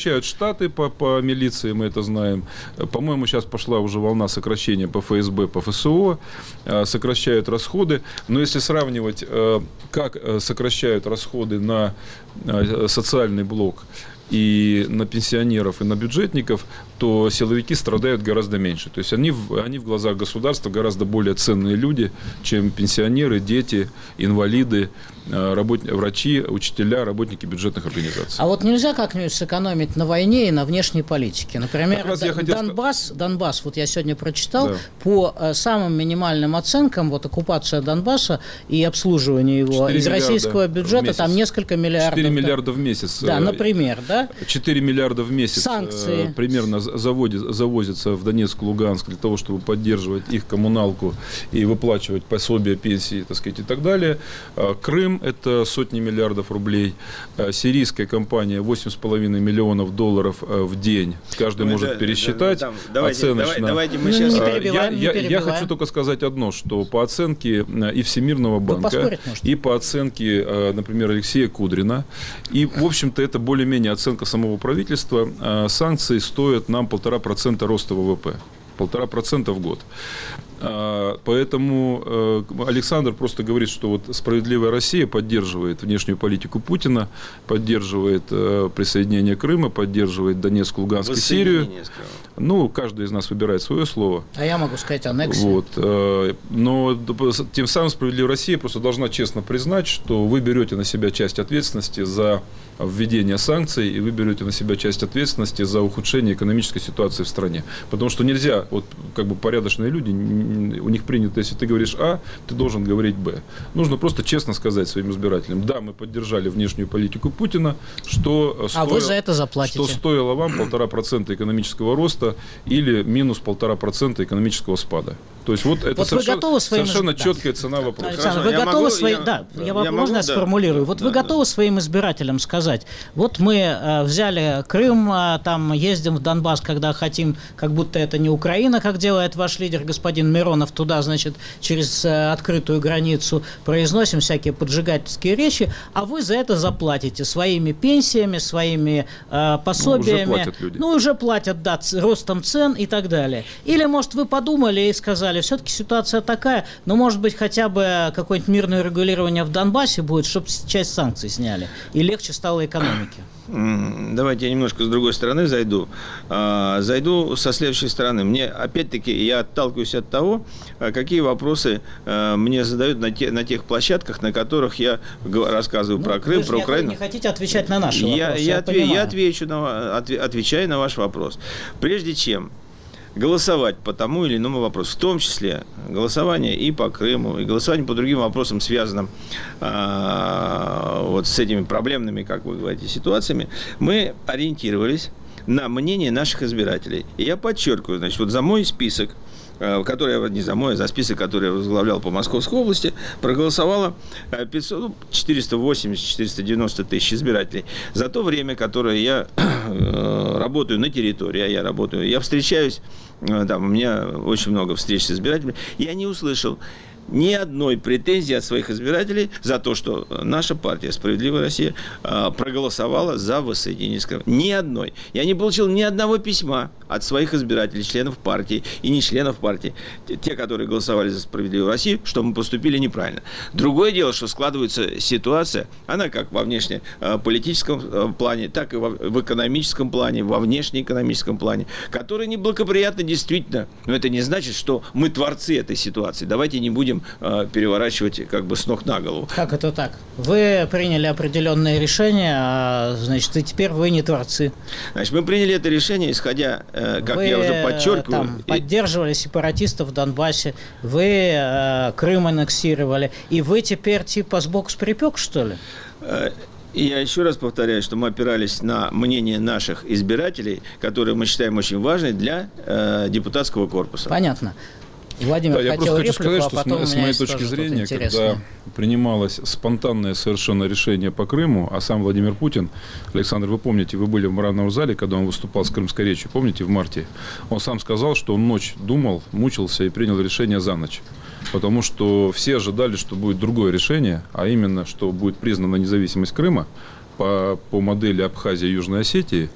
сокращают штаты по, по милиции, мы это знаем. По-моему, сейчас пошла уже волна сокращения по эф эс бэ, по эф эс о. Сокращают расходы. Но если сравнивать, как сокращают расходы на социальный блок и на пенсионеров, и на бюджетников, то силовики страдают гораздо меньше. То есть они, они в глазах государства гораздо более ценные люди, чем пенсионеры, дети, инвалиды, работ... врачи, учителя, работники бюджетных организаций. А вот нельзя как-нибудь сэкономить на войне и на внешней политике? Например, Д- хотел... Донбасс, Донбасс, вот я сегодня прочитал, да. по самым минимальным оценкам, вот оккупация Донбасса и обслуживание его из российского бюджета, там несколько миллиардов. четыре миллиарда в месяц. Да, например, да? четыре миллиарда в месяц. Санкции. Примерно заводит, завозится в Донецк, Луганск для того, чтобы поддерживать их коммуналку и выплачивать пособия, пенсии, так сказать, и так далее. Крым – это сотни миллиардов рублей. Сирийская компания – восемь с половиной миллионов долларов в день. Каждый ну, может да, пересчитать да, да, давайте, оценочно. Давайте мы сейчас... Не перебиваем, я, не я, я хочу только сказать одно, что по оценке и Всемирного банка, и по оценке, например, Алексея Кудрина, и, в общем-то, это более-менее оценка самого правительства, санкции стоят нам полтора процента роста вэ вэ пэ. Полтора процента в год. Поэтому Александр просто говорит, что вот «Справедливая Россия» поддерживает внешнюю политику Путина, поддерживает присоединение Крыма, поддерживает Донецк, Луганск и Сирию. Ну, каждый из нас выбирает свое слово. А я могу сказать аннексию. Вот. Но тем самым «Справедливая Россия» просто должна честно признать, что вы берете на себя часть ответственности за введение санкций, и вы берете на себя часть ответственности за ухудшение экономической ситуации в стране. Потому что нельзя, вот как бы порядочные люди, у них принято, если ты говоришь А, ты должен говорить Б. Нужно просто честно сказать своим избирателям: да, мы поддержали внешнюю политику Путина, что, а стоило, вы за это заплатите. Что стоило вам полтора процента экономического роста или минус полтора процента экономического спада. То есть вот это вот совершенно, своим... совершенно да. четкая цена вопроса. Александр, вы готовы могу, своим... я... Да, я, я можно могу, я сформулирую? Да. Вот да, вы готовы да. своим избирателям сказать: вот мы э, взяли Крым, э, там ездим в Донбасс, когда хотим, как будто это не Украина, как делает ваш лидер господин Миронов, туда, значит, через э, открытую границу произносим всякие поджигательские речи, а вы за это заплатите своими пенсиями, своими э, пособиями. Ну, уже платят люди. Ну, уже платят, да, ростом цен и так далее. Или, может, вы подумали и сказали: все-таки ситуация такая, но, может быть, хотя бы какое-нибудь мирное регулирование в Донбассе будет, чтобы часть санкций сняли, и легче стало экономике. Давайте я немножко с другой стороны зайду. Зайду со следующей стороны. Мне, опять-таки, я отталкиваюсь от того, какие вопросы мне задают на, те, на тех площадках, на которых я рассказываю ну, про Крым, вы про Украину. Вы не хотите отвечать на наши я, вопросы, я, я, отве, я отвечу на, отвечаю на ваш вопрос. Прежде чем голосовать по тому или иному вопросу, в том числе голосование и по Крыму, и голосование по другим вопросам, связанным а, вот с этими проблемными, как вы говорите, ситуациями, мы ориентировались на мнение наших избирателей. И я подчеркиваю, значит, вот за мой список, который, не за мой, а за список, который я возглавлял по Московской области, проголосовало пятьсот, ну, четыреста восемьдесят - четыреста девяносто тысяч избирателей. За то время, которое я работаю на территории, а я работаю, я встречаюсь, там, у меня очень много встреч с избирателями, я не услышал ни одной претензии от своих избирателей за то, что наша партия «Справедливая Россия» проголосовала за воссоединение с Крымом. Ни одной. Я не получил ни одного письма от своих избирателей, членов партии и не членов партии, те, которые голосовали за «Справедливую Россию», что мы поступили неправильно. Другое дело, что складывается ситуация, она как во внешнеполитическом плане, так и в экономическом плане, во внешнеэкономическом плане, которая неблагоприятна действительно. Но это не значит, что мы творцы этой ситуации. Давайте не будем переворачивать как бы с ног на голову. Как это так? Вы приняли определенное решение, а, значит, и теперь вы не творцы. Значит, мы приняли это решение, исходя, как вы, я уже подчеркиваю... Там, поддерживали сепаратистов в Донбассе, вы э, Крым аннексировали, и вы теперь типа сбоку с припек, что ли? И я еще раз повторяю, что мы опирались на мнение наших избирателей, которые мы считаем очень важной для э, депутатского корпуса. Понятно. Владимир, да, я просто хочу реплику, сказать, а что с, с моей точки зрения, когда принималось спонтанное совершенно решение по Крыму, а сам Владимир Путин, Александр, вы помните, вы были в мраморном зале, когда он выступал с крымской речью, помните, в марте, он сам сказал, что он ночь думал, мучился и принял решение за ночь. Потому что все ожидали, что будет другое решение, а именно, что будет признана независимость Крыма, по, по модели Абхазии и Южной Осетии,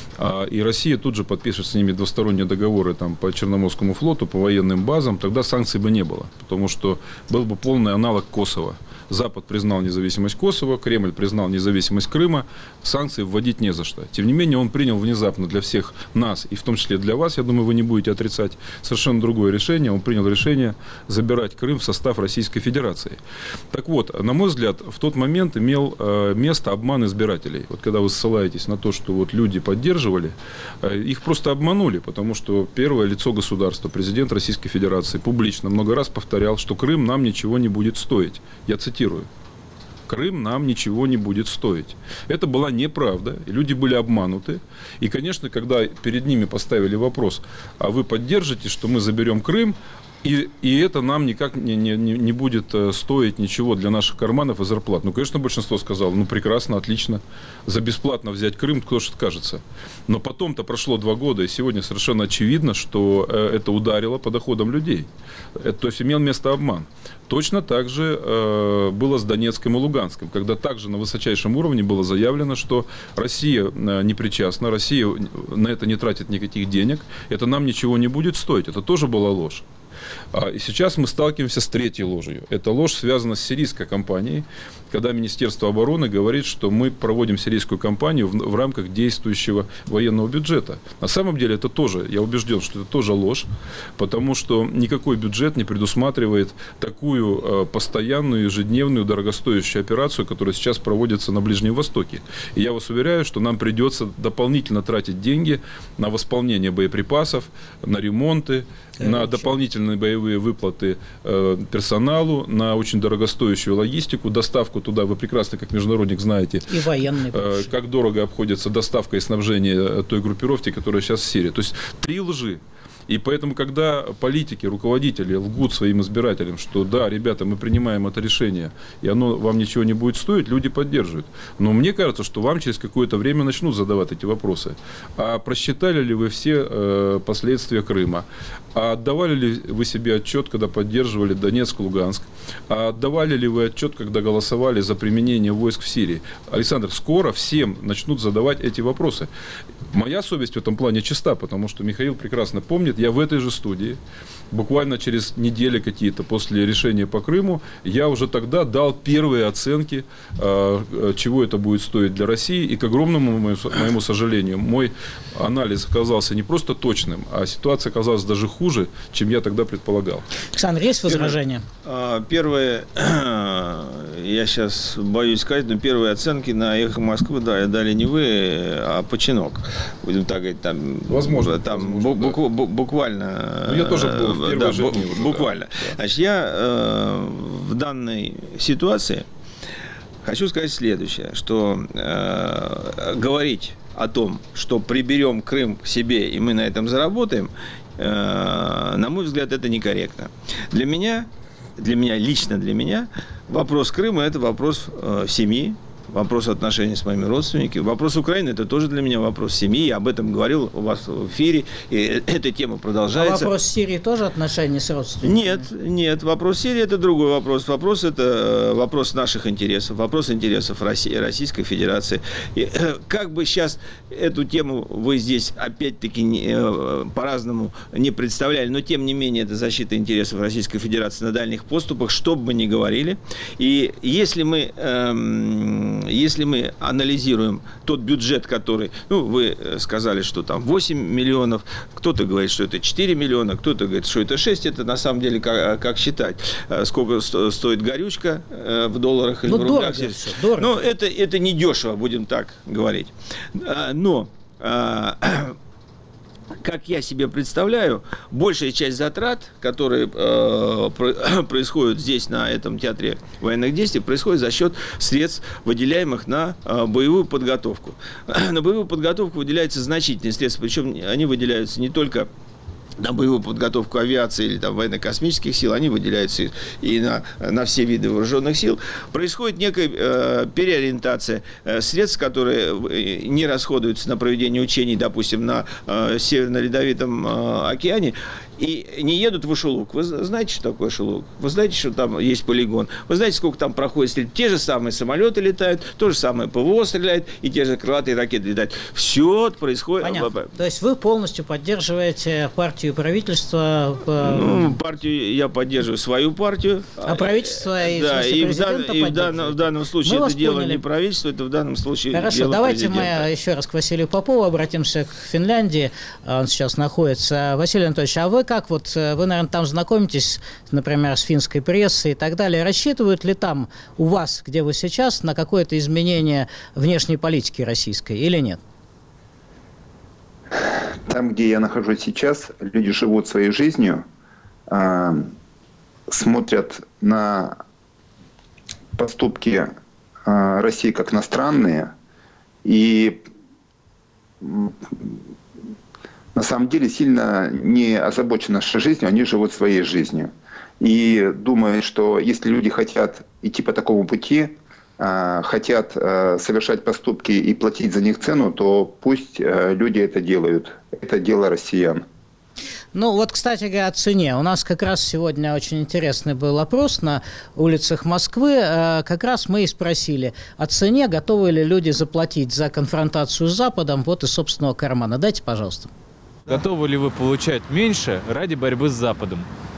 и Россия тут же подпишет с ними двусторонние договоры там, по Черноморскому флоту, по военным базам, тогда санкций бы не было, потому что был бы полный аналог Косово. Запад признал независимость Косово, Кремль признал независимость Крыма, санкции вводить не за что. Тем не менее, он принял внезапно для всех нас, и в том числе для вас, я думаю, вы не будете отрицать, совершенно другое решение. Он принял решение забирать Крым в состав Российской Федерации. Так вот, на мой взгляд, в тот момент имел э, место обман избирателей. Вот когда вы ссылаетесь на то, что вот люди поддерживали, э, их просто обманули, потому что первое лицо государства, президент Российской Федерации, публично много раз повторял, что Крым нам ничего не будет стоить. Я цитирую. Крым нам ничего не будет стоить. Это была неправда, и люди были обмануты. И, конечно, когда перед ними поставили вопрос, а вы поддержите, что мы заберем Крым, и, и это нам никак не, не, не будет стоить ничего для наших карманов и зарплат. Ну, конечно, большинство сказало, ну, прекрасно, отлично, за бесплатно взять Крым, кто же откажется. Но потом-то прошло два года, и сегодня совершенно очевидно, что это ударило по доходам людей. Это, то есть имел место обман. Точно так же э, было с Донецком и Луганском, когда также на высочайшем уровне было заявлено, что Россия э, не причастна, Россия на это не тратит никаких денег, это нам ничего не будет стоить. Это тоже была ложь. И сейчас мы сталкиваемся с третьей ложью. Эта ложь связана с сирийской кампанией, когда Министерство обороны говорит, что мы проводим сирийскую кампанию в, в рамках действующего военного бюджета. На самом деле это тоже, я убежден, что это тоже ложь, потому что никакой бюджет не предусматривает такую э, постоянную, ежедневную, дорогостоящую операцию, которая сейчас проводится на Ближнем Востоке. И я вас уверяю, что нам придется дополнительно тратить деньги на восполнение боеприпасов, на ремонты, на дополнительные боевые выплаты э, персоналу, на очень дорогостоящую логистику, доставку туда, вы прекрасно, как международник, знаете, и военный, э, как дорого обходится доставка и снабжение той группировки, которая сейчас в Сирии. То есть три лжи. И поэтому, когда политики, руководители лгут своим избирателям, что да, ребята, мы принимаем это решение, и оно вам ничего не будет стоить, люди поддерживают. Но мне кажется, что вам через какое-то время начнут задавать эти вопросы. А просчитали ли вы все э, последствия Крыма? А отдавали ли вы себе отчет, когда поддерживали Донецк, Луганск? А отдавали ли вы отчет, когда голосовали за применение войск в Сирии? Александр, скоро всем начнут задавать эти вопросы. Моя совесть в этом плане чиста, потому что Михаил прекрасно помнит, я в этой же студии, буквально через недели какие-то после решения по Крыму, я уже тогда дал первые оценки, чего это будет стоить для России. И, к огромному моему сожалению, мой анализ оказался не просто точным, а ситуация оказалась даже хуже, чем я тогда предполагал. Александр, есть возражения? Первое, я сейчас боюсь сказать, но первые оценки на «Эхо Москвы» да, дали не вы, а Починок. Будем так говорить, там, возможно, там возможно, буку, да. буквально. Ну, я тоже был в первые да, же дни уже, буквально. Да. Значит, я э, в данной ситуации хочу сказать следующее, что э, говорить о том, что приберем Крым к себе и мы на этом заработаем, э, на мой взгляд, это некорректно. Для меня, для меня лично для меня, вопрос Крыма – это вопрос э, семьи, вопрос отношений с моими родственниками. Вопрос Украины – это тоже для меня вопрос семьи. Я об этом говорил у вас в эфире, и эта тема продолжается. А вопрос Сирии тоже отношения с родственниками? Нет, нет. Вопрос Сирии – это другой вопрос. Вопрос – это вопрос наших интересов, вопрос интересов России, Российской Федерации. И, как бы сейчас эту тему вы здесь опять-таки не, по-разному не представляли, но тем не менее это защита интересов Российской Федерации на дальних поступах, что бы мы ни говорили. И если мы... Эм, Если мы анализируем тот бюджет, который, ну, вы сказали, что там восемь миллионов, кто-то говорит, что это четыре миллиона, кто-то говорит, что это шесть, это на самом деле как, как считать, сколько стоит горючка в долларах или ну, в рублях. Дорого все, дорого. Ну, это, это не дешево, будем так говорить. Но... Как я себе представляю, большая часть затрат, которые э, происходят здесь, на этом театре военных действий, происходит за счет средств, выделяемых на э, боевую подготовку. На боевую подготовку выделяются значительные средства, причем они выделяются не только на боевую подготовку авиации или там, военно-космических сил, они выделяются и на, на все виды вооруженных сил. Происходит некая э, переориентация э, средств, которые не расходуются на проведение учений, допустим, на э, Северно-Ледовитом э, океане, и не едут в Ашелук. Вы знаете, что такое Ашелук? Вы знаете, что там есть полигон? Вы знаете, сколько там проходит стрельбы? Те же самые самолеты летают, то же самое ПВО стреляет, и те же крылатые ракеты летают. Все происходит... Понятно. То есть вы полностью поддерживаете партию и правительство? В... Ну, партию я поддерживаю, свою партию. А правительство и, да, и, в, дан, и в, данном, в данном случае мы это дело поняли. Не правительство, это в данном случае Хорошо, дело давайте президента. мы еще раз к Василию Попову обратимся, к Финляндии. Он сейчас находится. Василий Анатольевич, а вы как вот, вы, наверное, там знакомитесь, например, с финской прессой и так далее. Рассчитывают ли там у вас, где вы сейчас, на какое-то изменение внешней политики российской или нет? Там, где я нахожусь сейчас, люди живут своей жизнью, э, смотрят на поступки э, России как на странные, и на самом деле сильно не озабочены нашей жизнью, они живут своей жизнью. И думают, что если люди хотят идти по такому пути, хотят совершать поступки и платить за них цену, то пусть люди это делают. Это дело россиян. Ну вот, кстати говоря, о цене. У нас как раз сегодня очень интересный был опрос на улицах Москвы. Как раз мы и спросили о цене, готовы ли люди заплатить за конфронтацию с Западом вот из собственного кармана. Дайте, пожалуйста. Готовы ли вы получать меньше ради борьбы с Западом?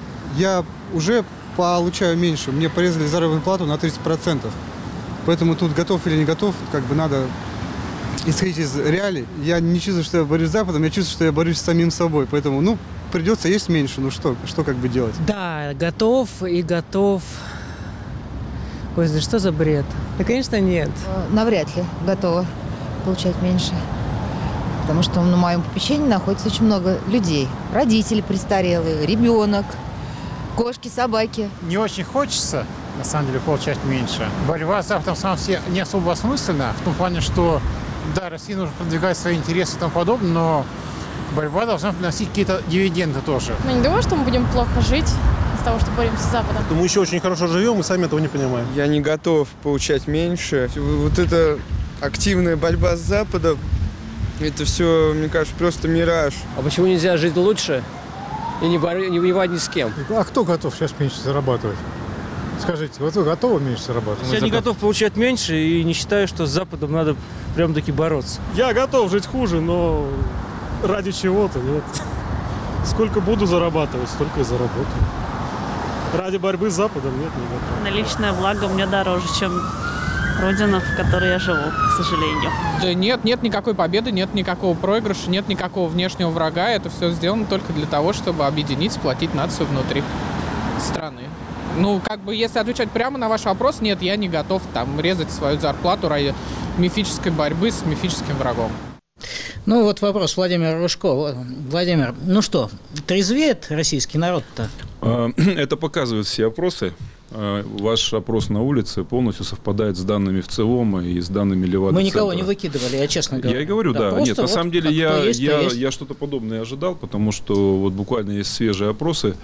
Я уже получаю меньше. Мне порезали заработную плату на тридцать процентов. Поэтому тут готов или не готов, как бы надо исходить из реалий. Я не чувствую, что я борюсь с Западом, я чувствую, что я борюсь с самим собой. Поэтому, ну, придется есть меньше. Ну что, что как бы делать? Да, готов и готов. Господи, что за бред? Да, конечно, нет. Навряд ли готова получать меньше. Потому что на моем попечении находится очень много людей. Родители престарелые, ребенок, кошки, собаки. Не очень хочется, на самом деле, получать меньше. Борьба с Западом сама все не особо осмысленна, в том плане, что, да, России нужно продвигать свои интересы и тому подобное, но борьба должна приносить какие-то дивиденды тоже. Ну, не думаю, что мы будем плохо жить из-за того, что боремся с Западом. Мы еще очень хорошо живем, мы сами этого не понимаем. Я не готов получать меньше. Вот эта активная борьба с Западом, это все, мне кажется, просто мираж. А почему нельзя жить лучше и не, бор... не воевать ни с кем? А кто готов сейчас меньше зарабатывать? Скажите, вот вы готовы меньше зарабатывать? Я не готов получать меньше и не считаю, что с Западом надо прям-таки бороться. Я готов жить хуже, но ради чего-то нет. Сколько буду зарабатывать, столько и заработаю. Ради борьбы с Западом нет, не готов. На личное благо мне дороже, чем родина, в которой я живу, к сожалению. Да нет, нет никакой победы, нет никакого проигрыша, нет никакого внешнего врага. Это все сделано только для того, чтобы объединить, сплотить нацию внутри страны. Ну, как бы, если отвечать прямо на ваш вопрос, нет, я не готов там резать свою зарплату ради мифической борьбы с мифическим врагом. Ну, вот вопрос Владимира Ружко. Владимир, ну что, трезвеет российский народ-то? Это показывают все опросы. Ваш опрос на улице полностью совпадает с данными ВЦИОМа и с данными Левада-центра. Мы никого не выкидывали, я честно говорю. Я и говорю, да. да. Нет, на вот самом деле я, есть, я, я что-то подобное ожидал, потому что вот буквально есть свежие опросы,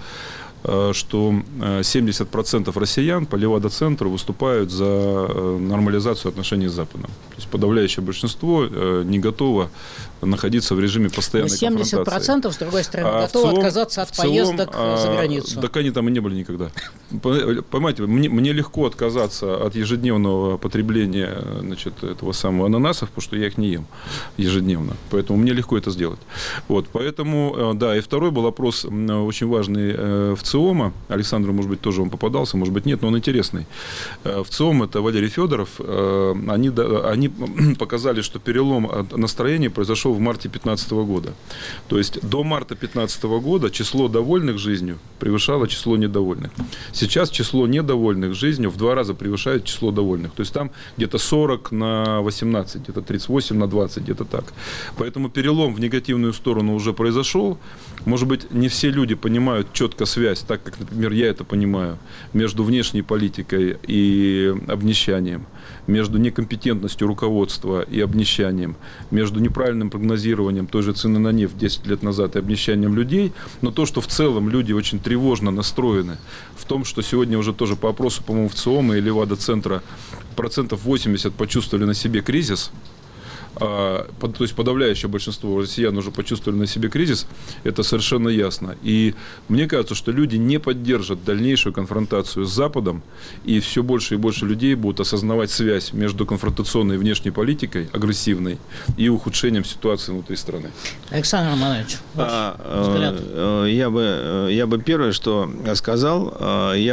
что семьдесят процентов россиян по Левада-центру выступают за нормализацию отношений с Западом. То есть подавляющее большинство не готово находиться в режиме постоянной конфронтации. семьдесят процентов, с другой стороны, а готовы ЦИОМ, отказаться от ЦИОМ, поездок а, за границу. Так они там и не были никогда. Понимаете, мне, мне легко отказаться от ежедневного потребления, значит, этого самого ананасов, потому что я их не ем ежедневно. Поэтому мне легко это сделать. Вот, поэтому, да, и второй был опрос очень важный в ЦИОМа. Александру, может быть, тоже он попадался, может быть, нет, но он интересный. В ЦИОМ это Валерий Федоров. Они, они показали, что перелом настроения произошел в марте две тысячи пятнадцатого года. То есть до марта две тысячи пятнадцатого года число довольных жизнью превышало число недовольных. Сейчас число недовольных жизнью в два раза превышает число довольных. То есть там где-то сорок на восемнадцать, где-то тридцать восемь на двадцать, где-то так. Поэтому перелом в негативную сторону уже произошел. Может быть, не все люди понимают четко связь, так как, например, я это понимаю, между внешней политикой и обнищанием, между некомпетентностью руководства и обнищанием, между неправильным прогнозированием той же цены на нефть десять лет назад и обнищанием людей. Но то, что в целом люди очень тревожно настроены в том, что сегодня уже тоже по опросу, по-моему, в ЦИОМа и Левада-центра процентов восемьдесят почувствовали на себе кризис, а, под, то есть подавляющее большинство россиян уже почувствовали на себе кризис, это совершенно ясно. И мне кажется, что люди не поддержат дальнейшую конфронтацию с Западом, и все больше и больше людей будут осознавать связь между конфронтационной внешней политикой, агрессивной, и ухудшением ситуации внутри страны. Александр Романович, а, взгляд. Я бы, я бы первое, что сказал, я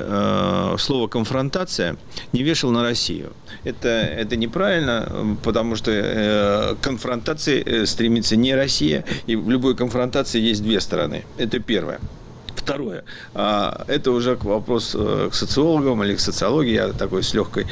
бы слово «конфронтация» не вешал на Россию. Это, это неправильно, потому что к конфронтации стремится не Россия, и в любой конфронтации есть две стороны. Это первое. Второе. Это уже вопрос к социологам или к социологии. Я такой с легкой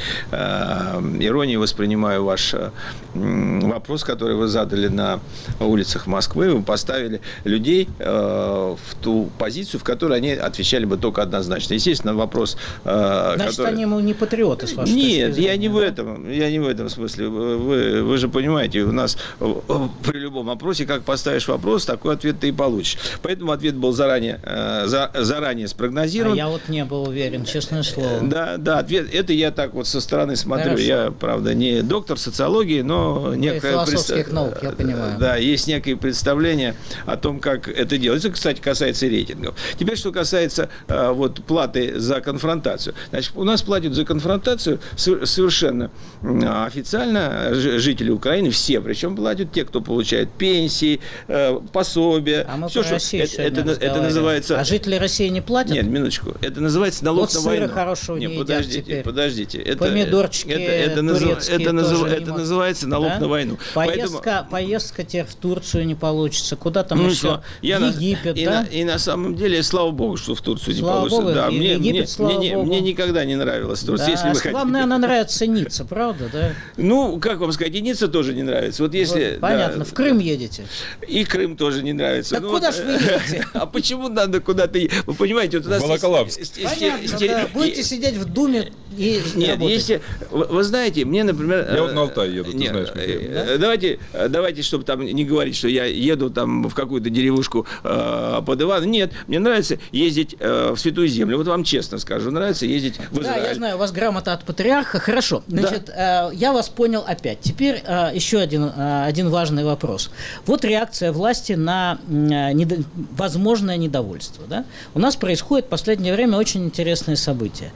иронией воспринимаю ваш вопрос, который вы задали на улицах Москвы. Вы поставили людей в ту позицию, в которой они отвечали бы только однозначно. Естественно, вопрос... Значит, который... они не патриоты, с вашей Нет, точки зрения, я не да? в этом. Я не в этом смысле. Вы, вы же понимаете, у нас при любом вопросе, как поставишь вопрос, такой ответ ты и получишь. Поэтому ответ был заранее За, заранее спрогнозирован. А я вот не был уверен, честное слово. Да, да, ответ, это я так вот со стороны смотрю. Хорошо. Я, правда, не доктор социологии, но некое философских пред... наук, я понимаю. Да, есть некое представление о том, как это делается. Это, кстати, касается рейтингов. Теперь, что касается а, вот платы за конфронтацию. Значит, у нас платят за конфронтацию совершенно официально жители Украины, все, причем платят те, кто получает пенсии, пособия. А мы все, про что это, это, это называется. А жители России не платят? Нет, минуточку. Это называется налог вот на войну. Сыра хорошего Нет, не подождите, едят подождите. Это, помидорчики это, это, назыв, это, назыв, это могут. называется налог да? на войну. Поездка, Поэтому... поездка теперь в Турцию не получится. Куда там ну, еще? Я в Египет, на, да? И на, и на самом деле, слава богу, что в Турцию слава не получится. Богу, да, и мне, Египет, мне, слава мне, Богу. мне никогда не нравилась Турция. Да, если вы а хотите. вам, наверное, нравится Ницца, правда, да? Ну, как вам сказать, и Ницца тоже не нравится. Вот если, вот, понятно, да, в Крым едете. И Крым тоже не нравится. Так ну, куда вот, ж вы едете? А почему надо куда-то ехать? Вы понимаете, вот у нас... Волоколамск. Понятно, да. Будете сидеть в Думе и Нет, работать. если... Вы, вы знаете, мне, например... Я вот на Алтай еду, ты нет, знаешь. Да? Давайте, давайте, чтобы там не говорить, что я еду там в какую-то деревушку э, под Иваном. Нет, мне нравится ездить э, в Святую Землю. Вот вам честно скажу, нравится ездить в Израиль. Да, я знаю, у вас грамота от патриарха. Хорошо, значит, да. э, я вас понял опять. Теперь э, еще один, э, один важный вопрос. Вот реакция власти на э, недо... возможное недовольство. Да? У нас происходит в последнее время очень интересные события.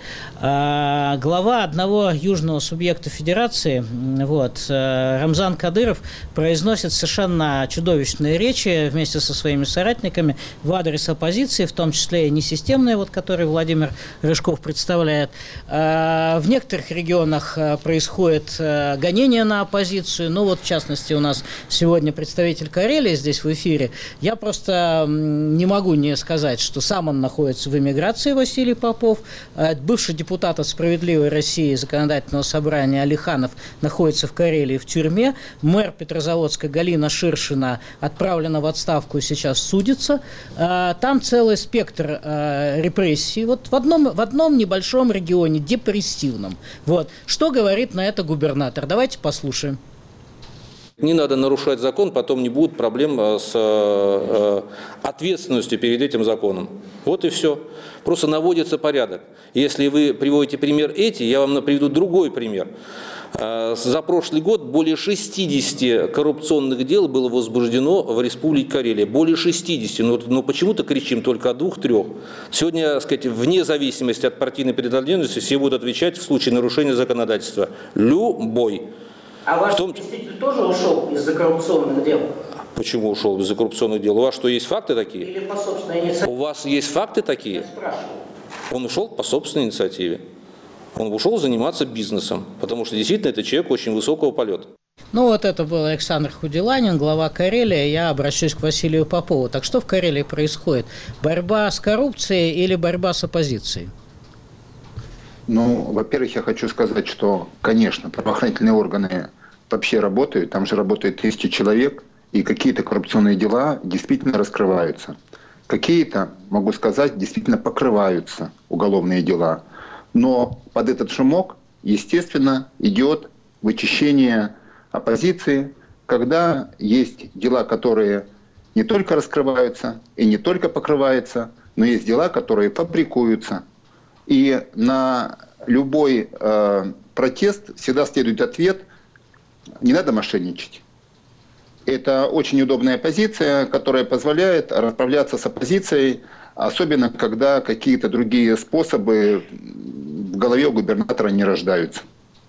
Э, глава одного южного субъекта федерации, вот, э, Рамзан Кадыров, произносит совершенно чудовищные речи вместе со своими соратниками в адрес оппозиции, в том числе и несистемные, вот, которые Владимир Рыжков представляет. Э, в некоторых регионах происходит э, гонение на оппозицию. Ну вот, в частности, у нас сегодня представитель Карелии здесь в эфире. Я просто не могу не сказать, что сам он находится в эмиграции, Василий Попов. Э, бывший депутат от «Справедливой России» Законодательного собрания Алиханов находится в Карелии в тюрьме. Мэр Петрозаводска Галина Ширшина отправлена в отставку и сейчас судится. Э, там целый спектр э, репрессий. Вот в одном, в одном небольшом регионе, депрессивном. Вот. Что говорит на это губернатор? Давайте послушаем. Не надо нарушать закон, потом не будет проблем с э, ответственностью перед этим законом. Вот и все. Просто наводится порядок. Если вы приводите пример эти, я вам приведу другой пример. За прошлый год более шестидесяти коррупционных дел было возбуждено в Республике Карелия. Более шестидесяти. Но, но почему-то кричим только о двух-трех. Сегодня, так сказать, вне зависимости от партийной принадлежности, все будут отвечать в случае нарушения законодательства. Любой. А ваш том... заместитель тоже ушел из-за коррупционных дел? Почему ушел из-за коррупционных дел? У вас что, есть факты такие? Или по собственной инициативе? У вас есть факты такие? Я спрашиваю. Он ушел по собственной инициативе. Он ушел заниматься бизнесом, потому что действительно это человек очень высокого полета. Ну вот это был Александр Худиланин, глава Карелии. Я обращусь к Василию Попову. Так что в Карелии происходит? Борьба с коррупцией или борьба с оппозицией? Ну, во-первых, я хочу сказать, что, конечно, правоохранительные органы вообще работают. Там же работает тысячи человек, и какие-то коррупционные дела действительно раскрываются. Какие-то, могу сказать, действительно покрываются уголовные дела. Но под этот шумок, естественно, идет вычищение оппозиции, когда есть дела, которые не только раскрываются и не только покрываются, но есть дела, которые фабрикуются. И на любой э, протест всегда следует ответ не надо мошенничать. Это очень удобная позиция, которая позволяет расправляться с оппозицией, особенно когда какие-то другие способы в голове у губернатора не рождаются.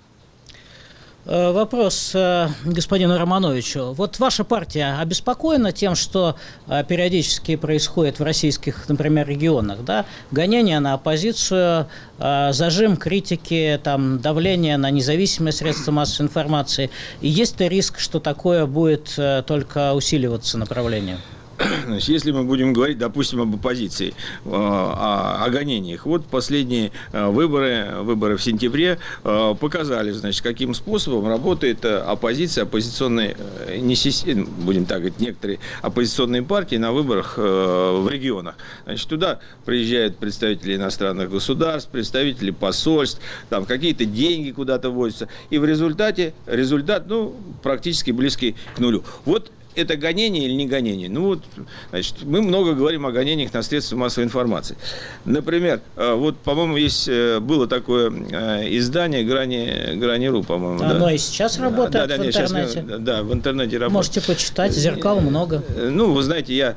Вопрос господину Романовичу. Вот ваша партия обеспокоена тем, что периодически происходит в российских, например, регионах, да? Гонения на оппозицию, зажим критики, там, давление на независимые средства массовой информации. И есть ли риск, что такое будет только усиливаться направление? Значит, если мы будем говорить, допустим, об оппозиции, о, о гонениях, вот последние выборы, выборы в сентябре показали, значит, каким способом работает оппозиция, оппозиционные, не систем, будем так говорить, некоторые оппозиционные партии на выборах в регионах. Значит, туда приезжают представители иностранных государств, представители посольств, там какие-то деньги куда-то возятся, и в результате результат, ну, практически близкий к нулю. Вот это гонение или не гонение? Ну вот, значит, мы много говорим о гонениях на средства массовой информации. Например, вот, по-моему, есть было такое издание «Грани, Грани.ру», по-моему. Оно да? и сейчас работает да, да, в нет, интернете. Сейчас, да, в интернете работает. Можете почитать, зеркал много. Ну, вы знаете, я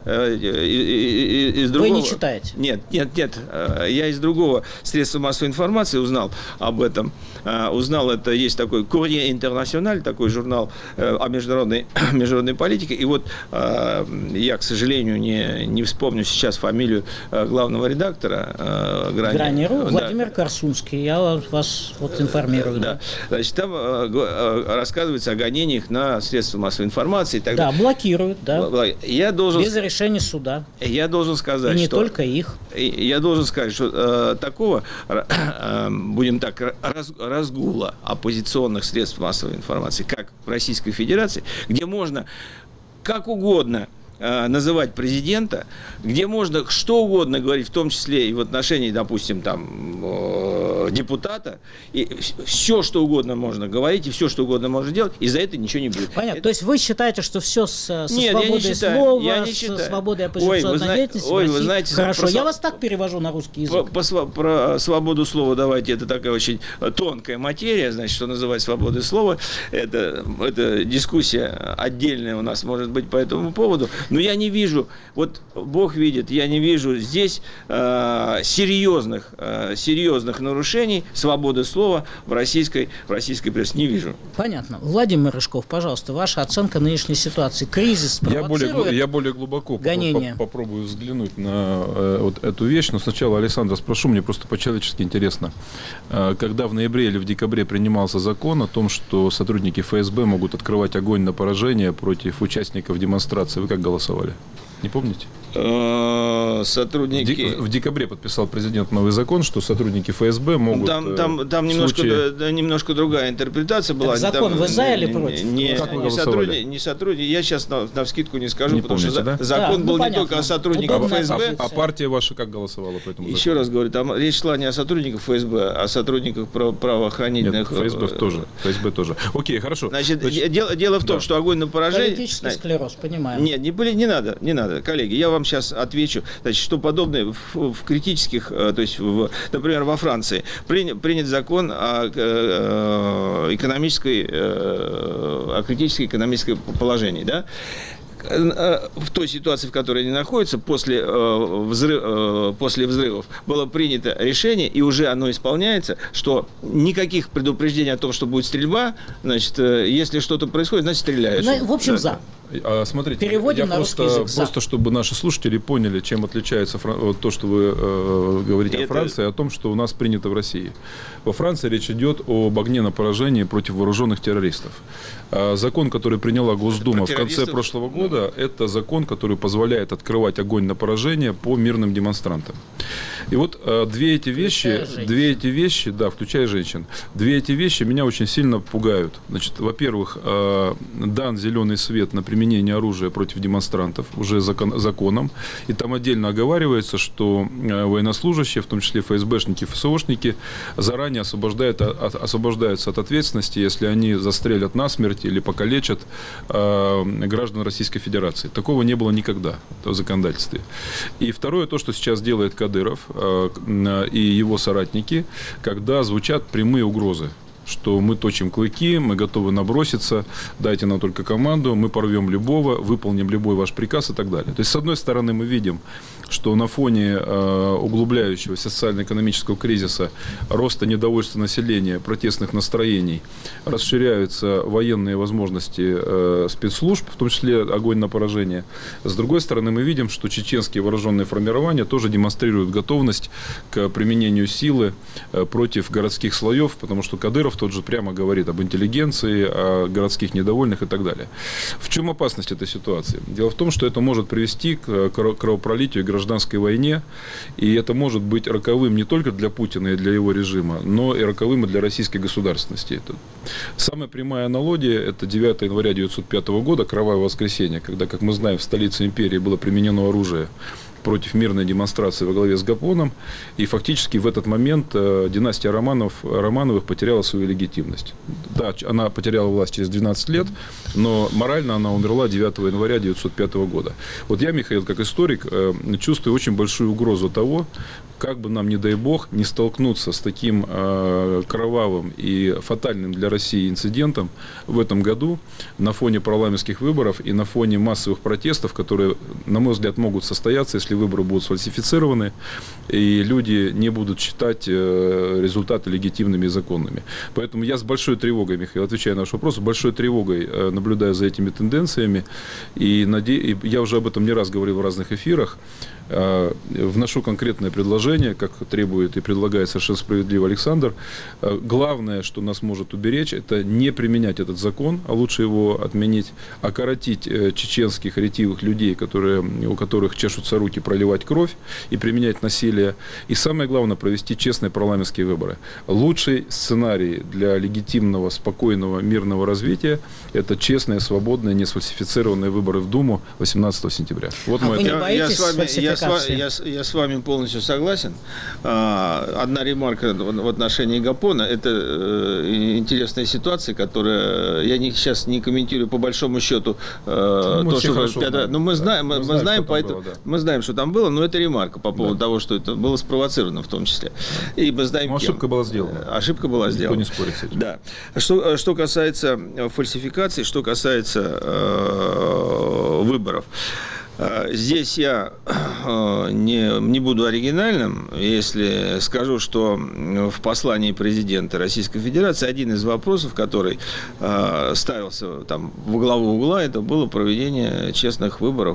из другого... Вы не читаете? Нет, нет, нет. Я из другого средства массовой информации узнал об этом. Узнал, это есть такой «Courrier International», такой журнал о международной, международной политике. И вот э, я, к сожалению, не, не вспомню сейчас фамилию э, главного редактора э, Грани. Грани.ру, да. Владимир Корсунский, я вас вот информирую. Да. Да. Значит, там э, рассказывается о гонениях на средства массовой информации. И так да, далее. Блокируют, да. Я должен, без решения суда. Я должен сказать, и не что... только их. Я должен сказать, что э, такого, э, будем так, раз, разгула оппозиционных средств массовой информации, как в Российской Федерации, где можно как угодно э, называть президента, где можно что угодно говорить, в том числе и в отношении, допустим, там, э, депутата, и все, что угодно можно говорить, и все, что угодно можно делать, и за это ничего не будет. Понятно. Это... То есть вы считаете, что все с, со Нет, свободой слова, я не со свободой оппозиционной ой, деятельности? Ой, вы знаете, хорошо, про... я вас так перевожу на русский язык. По, по, про свободу слова давайте, это такая очень тонкая материя, значит, что называть свободой слова, это, это дискуссия отдельная у нас может быть по этому поводу, но я не вижу, вот Бог видит, я не вижу здесь э, серьезных, э, серьезных нарушений свободы слова в российской, в российской прессе, не вижу. Понятно. Владимир Рыжков, пожалуйста, ваша оценка нынешней ситуации. Кризис провоцирует я более, я более глубоко гонения. попробую взглянуть на э, вот эту вещь, но сначала Александра спрошу, мне просто по-человечески интересно. Э, когда в ноябре или в декабре принимался закон о том, что сотрудники эф эс бэ могут открывать огонь на поражение против участников демонстрации, вы как голосовали? Не помните? Сотрудники... В декабре подписал президент новый закон, что сотрудники эф эс бэ могут... Там, там, там немножко, случае... да, немножко другая интерпретация была. Так закон там, вы за или против? Не, не, сотрудники, не сотрудники, я сейчас на, навскидку не скажу, не потому помните, что да? закон да, был ну, не только о сотрудниках эф эс бэ. А, а партия ваша как голосовала по этому закону? Еще раз говорю, там речь шла не о сотрудниках эф эс бэ, а о сотрудниках правоохранительных... Нет, эф эс бэ тоже. эф эс бэ тоже. Окей, хорошо. Значит, Значит дело, дело в том, да. что огонь на поражение... Политический склероз, понимаем. Нет, не, не надо, не надо, коллеги, я вам сейчас отвечу. Значит, что подобное в, в критических, то есть, в, например, во Франции принят, принят закон о, о экономической, о критической экономической положении, да? В той ситуации, в которой они находятся, после, взрыв, после взрывов было принято решение, и уже оно исполняется, что никаких предупреждений о том, что будет стрельба, значит, если что-то происходит, значит, стреляют. Ну, в общем, за. Смотрите, переводим я на просто, русский язык. Просто, чтобы наши слушатели поняли, чем отличается фран... то, что вы э, говорите Это... о Франции, о том, что у нас принято в России. Во Франции речь идет об огне на поражение против вооруженных террористов. А закон, который приняла Госдума в конце прошлого года, да. это закон, который позволяет открывать огонь на поражение по мирным демонстрантам. И вот э, две эти вещи, две эти вещи, да, включая женщин, две эти вещи меня очень сильно пугают. Значит, во-первых, э, дан зеленый свет на применение применение оружия против демонстрантов уже закон, законом. И там отдельно оговаривается, что военнослужащие, в том числе эф эс бэшники, эф эс ошники, заранее освобождают, от, освобождаются от ответственности, если они застрелят насмерть или покалечат э, граждан Российской Федерации. Такого не было никогда в законодательстве. И второе, то, что сейчас делает Кадыров э, и его соратники, когда звучат прямые угрозы, что мы точим клыки, мы готовы наброситься, дайте нам только команду, мы порвем любого, выполним любой ваш приказ и так далее. То есть, с одной стороны, мы видим, что на фоне э, углубляющегося социально-экономического кризиса, роста недовольства населения, протестных настроений, расширяются военные возможности э, спецслужб, в том числе огонь на поражение. С другой стороны, мы видим, что чеченские вооруженные формирования тоже демонстрируют готовность к применению силы э, против городских слоев, потому что Кадыров тот же прямо говорит об интеллигенции, о городских недовольных и так далее. В чем опасность этой ситуации? Дело в том, что это может привести к кровопролитию и гражданской войне, и это может быть роковым не только для Путина и для его режима, но и роковым и для российской государственности. Это самая прямая аналогия – это девятое января тысяча девятьсот пятого года, кровавое воскресенье, когда, как мы знаем, в столице империи было применено оружие против мирной демонстрации во главе с Гапоном, и фактически в этот момент э, династия Романов, Романовых потеряла свою легитимность. Да, она потеряла власть через двенадцать лет, но морально она умерла девятого января тысяча девятьсот пятого года. Вот я, Михаил, как историк, э, чувствую очень большую угрозу того, как бы нам, не дай бог, не столкнуться с таким э, кровавым и фатальным для России инцидентом в этом году на фоне парламентских выборов и на фоне массовых протестов, которые, на мой взгляд, могут состояться, если выборы будут сфальсифицированы, и люди не будут считать э, результаты легитимными и законными. Поэтому я с большой тревогой, Михаил, отвечая на ваш вопрос, с большой тревогой э, наблюдаю за этими тенденциями, и, наде... и я уже об этом не раз говорил в разных эфирах. Вношу конкретное предложение, как требует и предлагает совершенно справедливо Александр. Главное, что нас может уберечь, это не применять этот закон, а лучше его отменить, окоротить чеченских ретивых людей, которые, у которых чешутся руки, проливать кровь и применять насилие. И самое главное, провести честные парламентские выборы. Лучший сценарий для легитимного, спокойного, мирного развития – это честные, свободные, не сфальсифицированные выборы в Думу восемнадцатого сентября. Вот а мой я, я, с вами, я, с, я, я с вами полностью согласен. Одна ремарка в отношении Гапона. Это интересная ситуация, которая я не, сейчас не комментирую по большому счету. Ну, то, что пятое, но мы знаем, мы, мы знаем, знаем, поэтому, было, да. мы знаем, что там было, но это ремарка по поводу да. того, что это было спровоцировано в том числе. И мы знаем, ошибка была сделана. Ошибка была сделана. Никто не спорит с этим. Да. Что, что касается фальсификации, что касается э, выборов. Здесь я не, не буду оригинальным, если скажу, что в послании президента Российской Федерации один из вопросов, который ставился там во главу угла, это было проведение честных выборов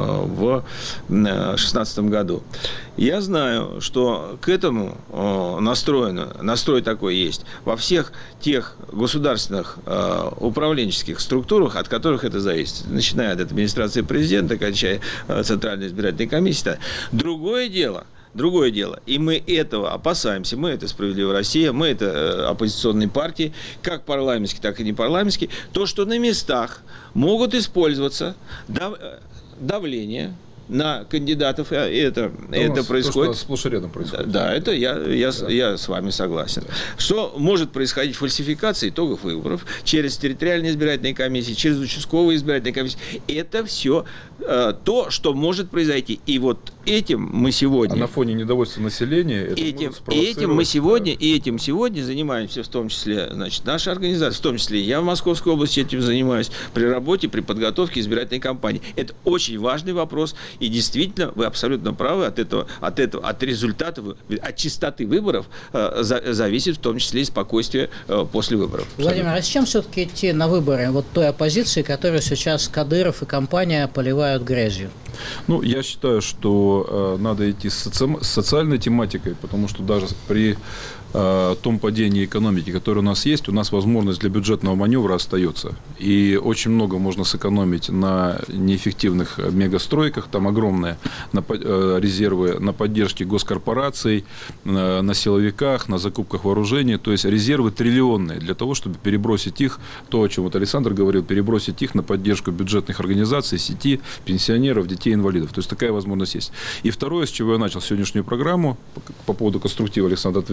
в две тысячи шестнадцатом году. Я знаю, что к этому настроено, настрой такой есть во всех тех государственных управленческих структурах, от которых это зависит, начиная от администрации президента, кончая Центральной избирательной комиссии. Другое дело, другое дело, и мы этого опасаемся, мы это «Справедливая Россия», мы это оппозиционные партии, как парламентские, так и непарламентские, то, что на местах могут использоваться дав... давление на кандидатов, это, это происходит. То, что сплошь и рядом происходит. Да, это я, я, да. я с вами согласен. Да. Что может происходить фальсификация итогов выборов через территориальные избирательные комиссии, через участковые избирательные комиссии. Это все э, то, что может произойти. И вот этим мы сегодня... А на фоне недовольства населения... Это этим, этим мы сегодня, да. и этим сегодня занимаемся, в том числе, значит, наша организация, в том числе я в Московской области этим занимаюсь, при работе, при подготовке избирательной кампании. Это очень важный вопрос. И действительно, вы абсолютно правы, от этого, от этого, от результата, от чистоты выборов э, за, зависит в том числе и спокойствие э, после выборов. Владимир, а с чем все-таки идти на выборы вот той оппозиции, которую сейчас Кадыров и компания поливают грязью? Ну, я считаю, что э, надо идти с, соци... с социальной тематикой, потому что даже при э, том падении экономики, которое у нас есть, у нас возможность для бюджетного маневра остается. И очень много можно сэкономить на неэффективных мегастройках, там огромные на, э, резервы на поддержке госкорпораций, э, на силовиках, на закупках вооружений, то есть резервы триллионные для того, чтобы перебросить их, то, о чем вот Александр говорил, перебросить их на поддержку бюджетных организаций, сети, пенсионеров, детей, инвалидов. То есть такая возможность есть. И второе, с чего я начал сегодняшнюю программу, по поводу конструктива, Александр, отвечаю вам,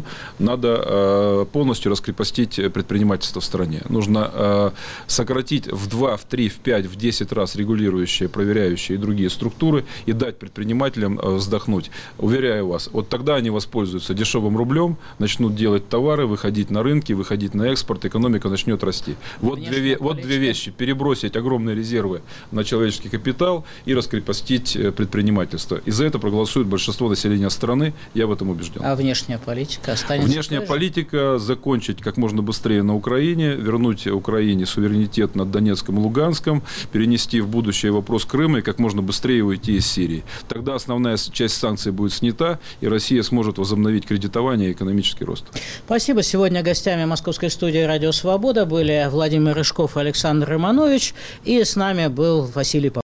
Вторым, надо полностью раскрепостить предпринимательство в стране. Нужно сократить в два, в три, в пять, в десять раз регулирующие, проверяющие и другие структуры и дать предпринимателям вздохнуть. Уверяю вас, вот тогда они воспользуются дешевым рублем, начнут делать товары, выходить на рынки, выходить на экспорт, экономика начнет расти. Вот две, вот две вещи. Перебросить огромные резервы на человеческий капитал и раскрепостить предпринимательство. И за это проголосует большинство населения страны, я в этом убежден. А внешняя политика останется? Внешняя политика — закончить как можно быстрее на Украине, вернуть Украине суверенитет над Донецком и Луганском, перенести в будущее вопрос Крыма и как можно быстрее уйти из Сирии. Тогда основная часть санкций будет снята, и Россия сможет возобновить кредитование и экономический рост. Спасибо. Сегодня гостями московской студии «Радио Свобода» были Владимир Рыжков и Александр Романович, и с нами был Василий Попов.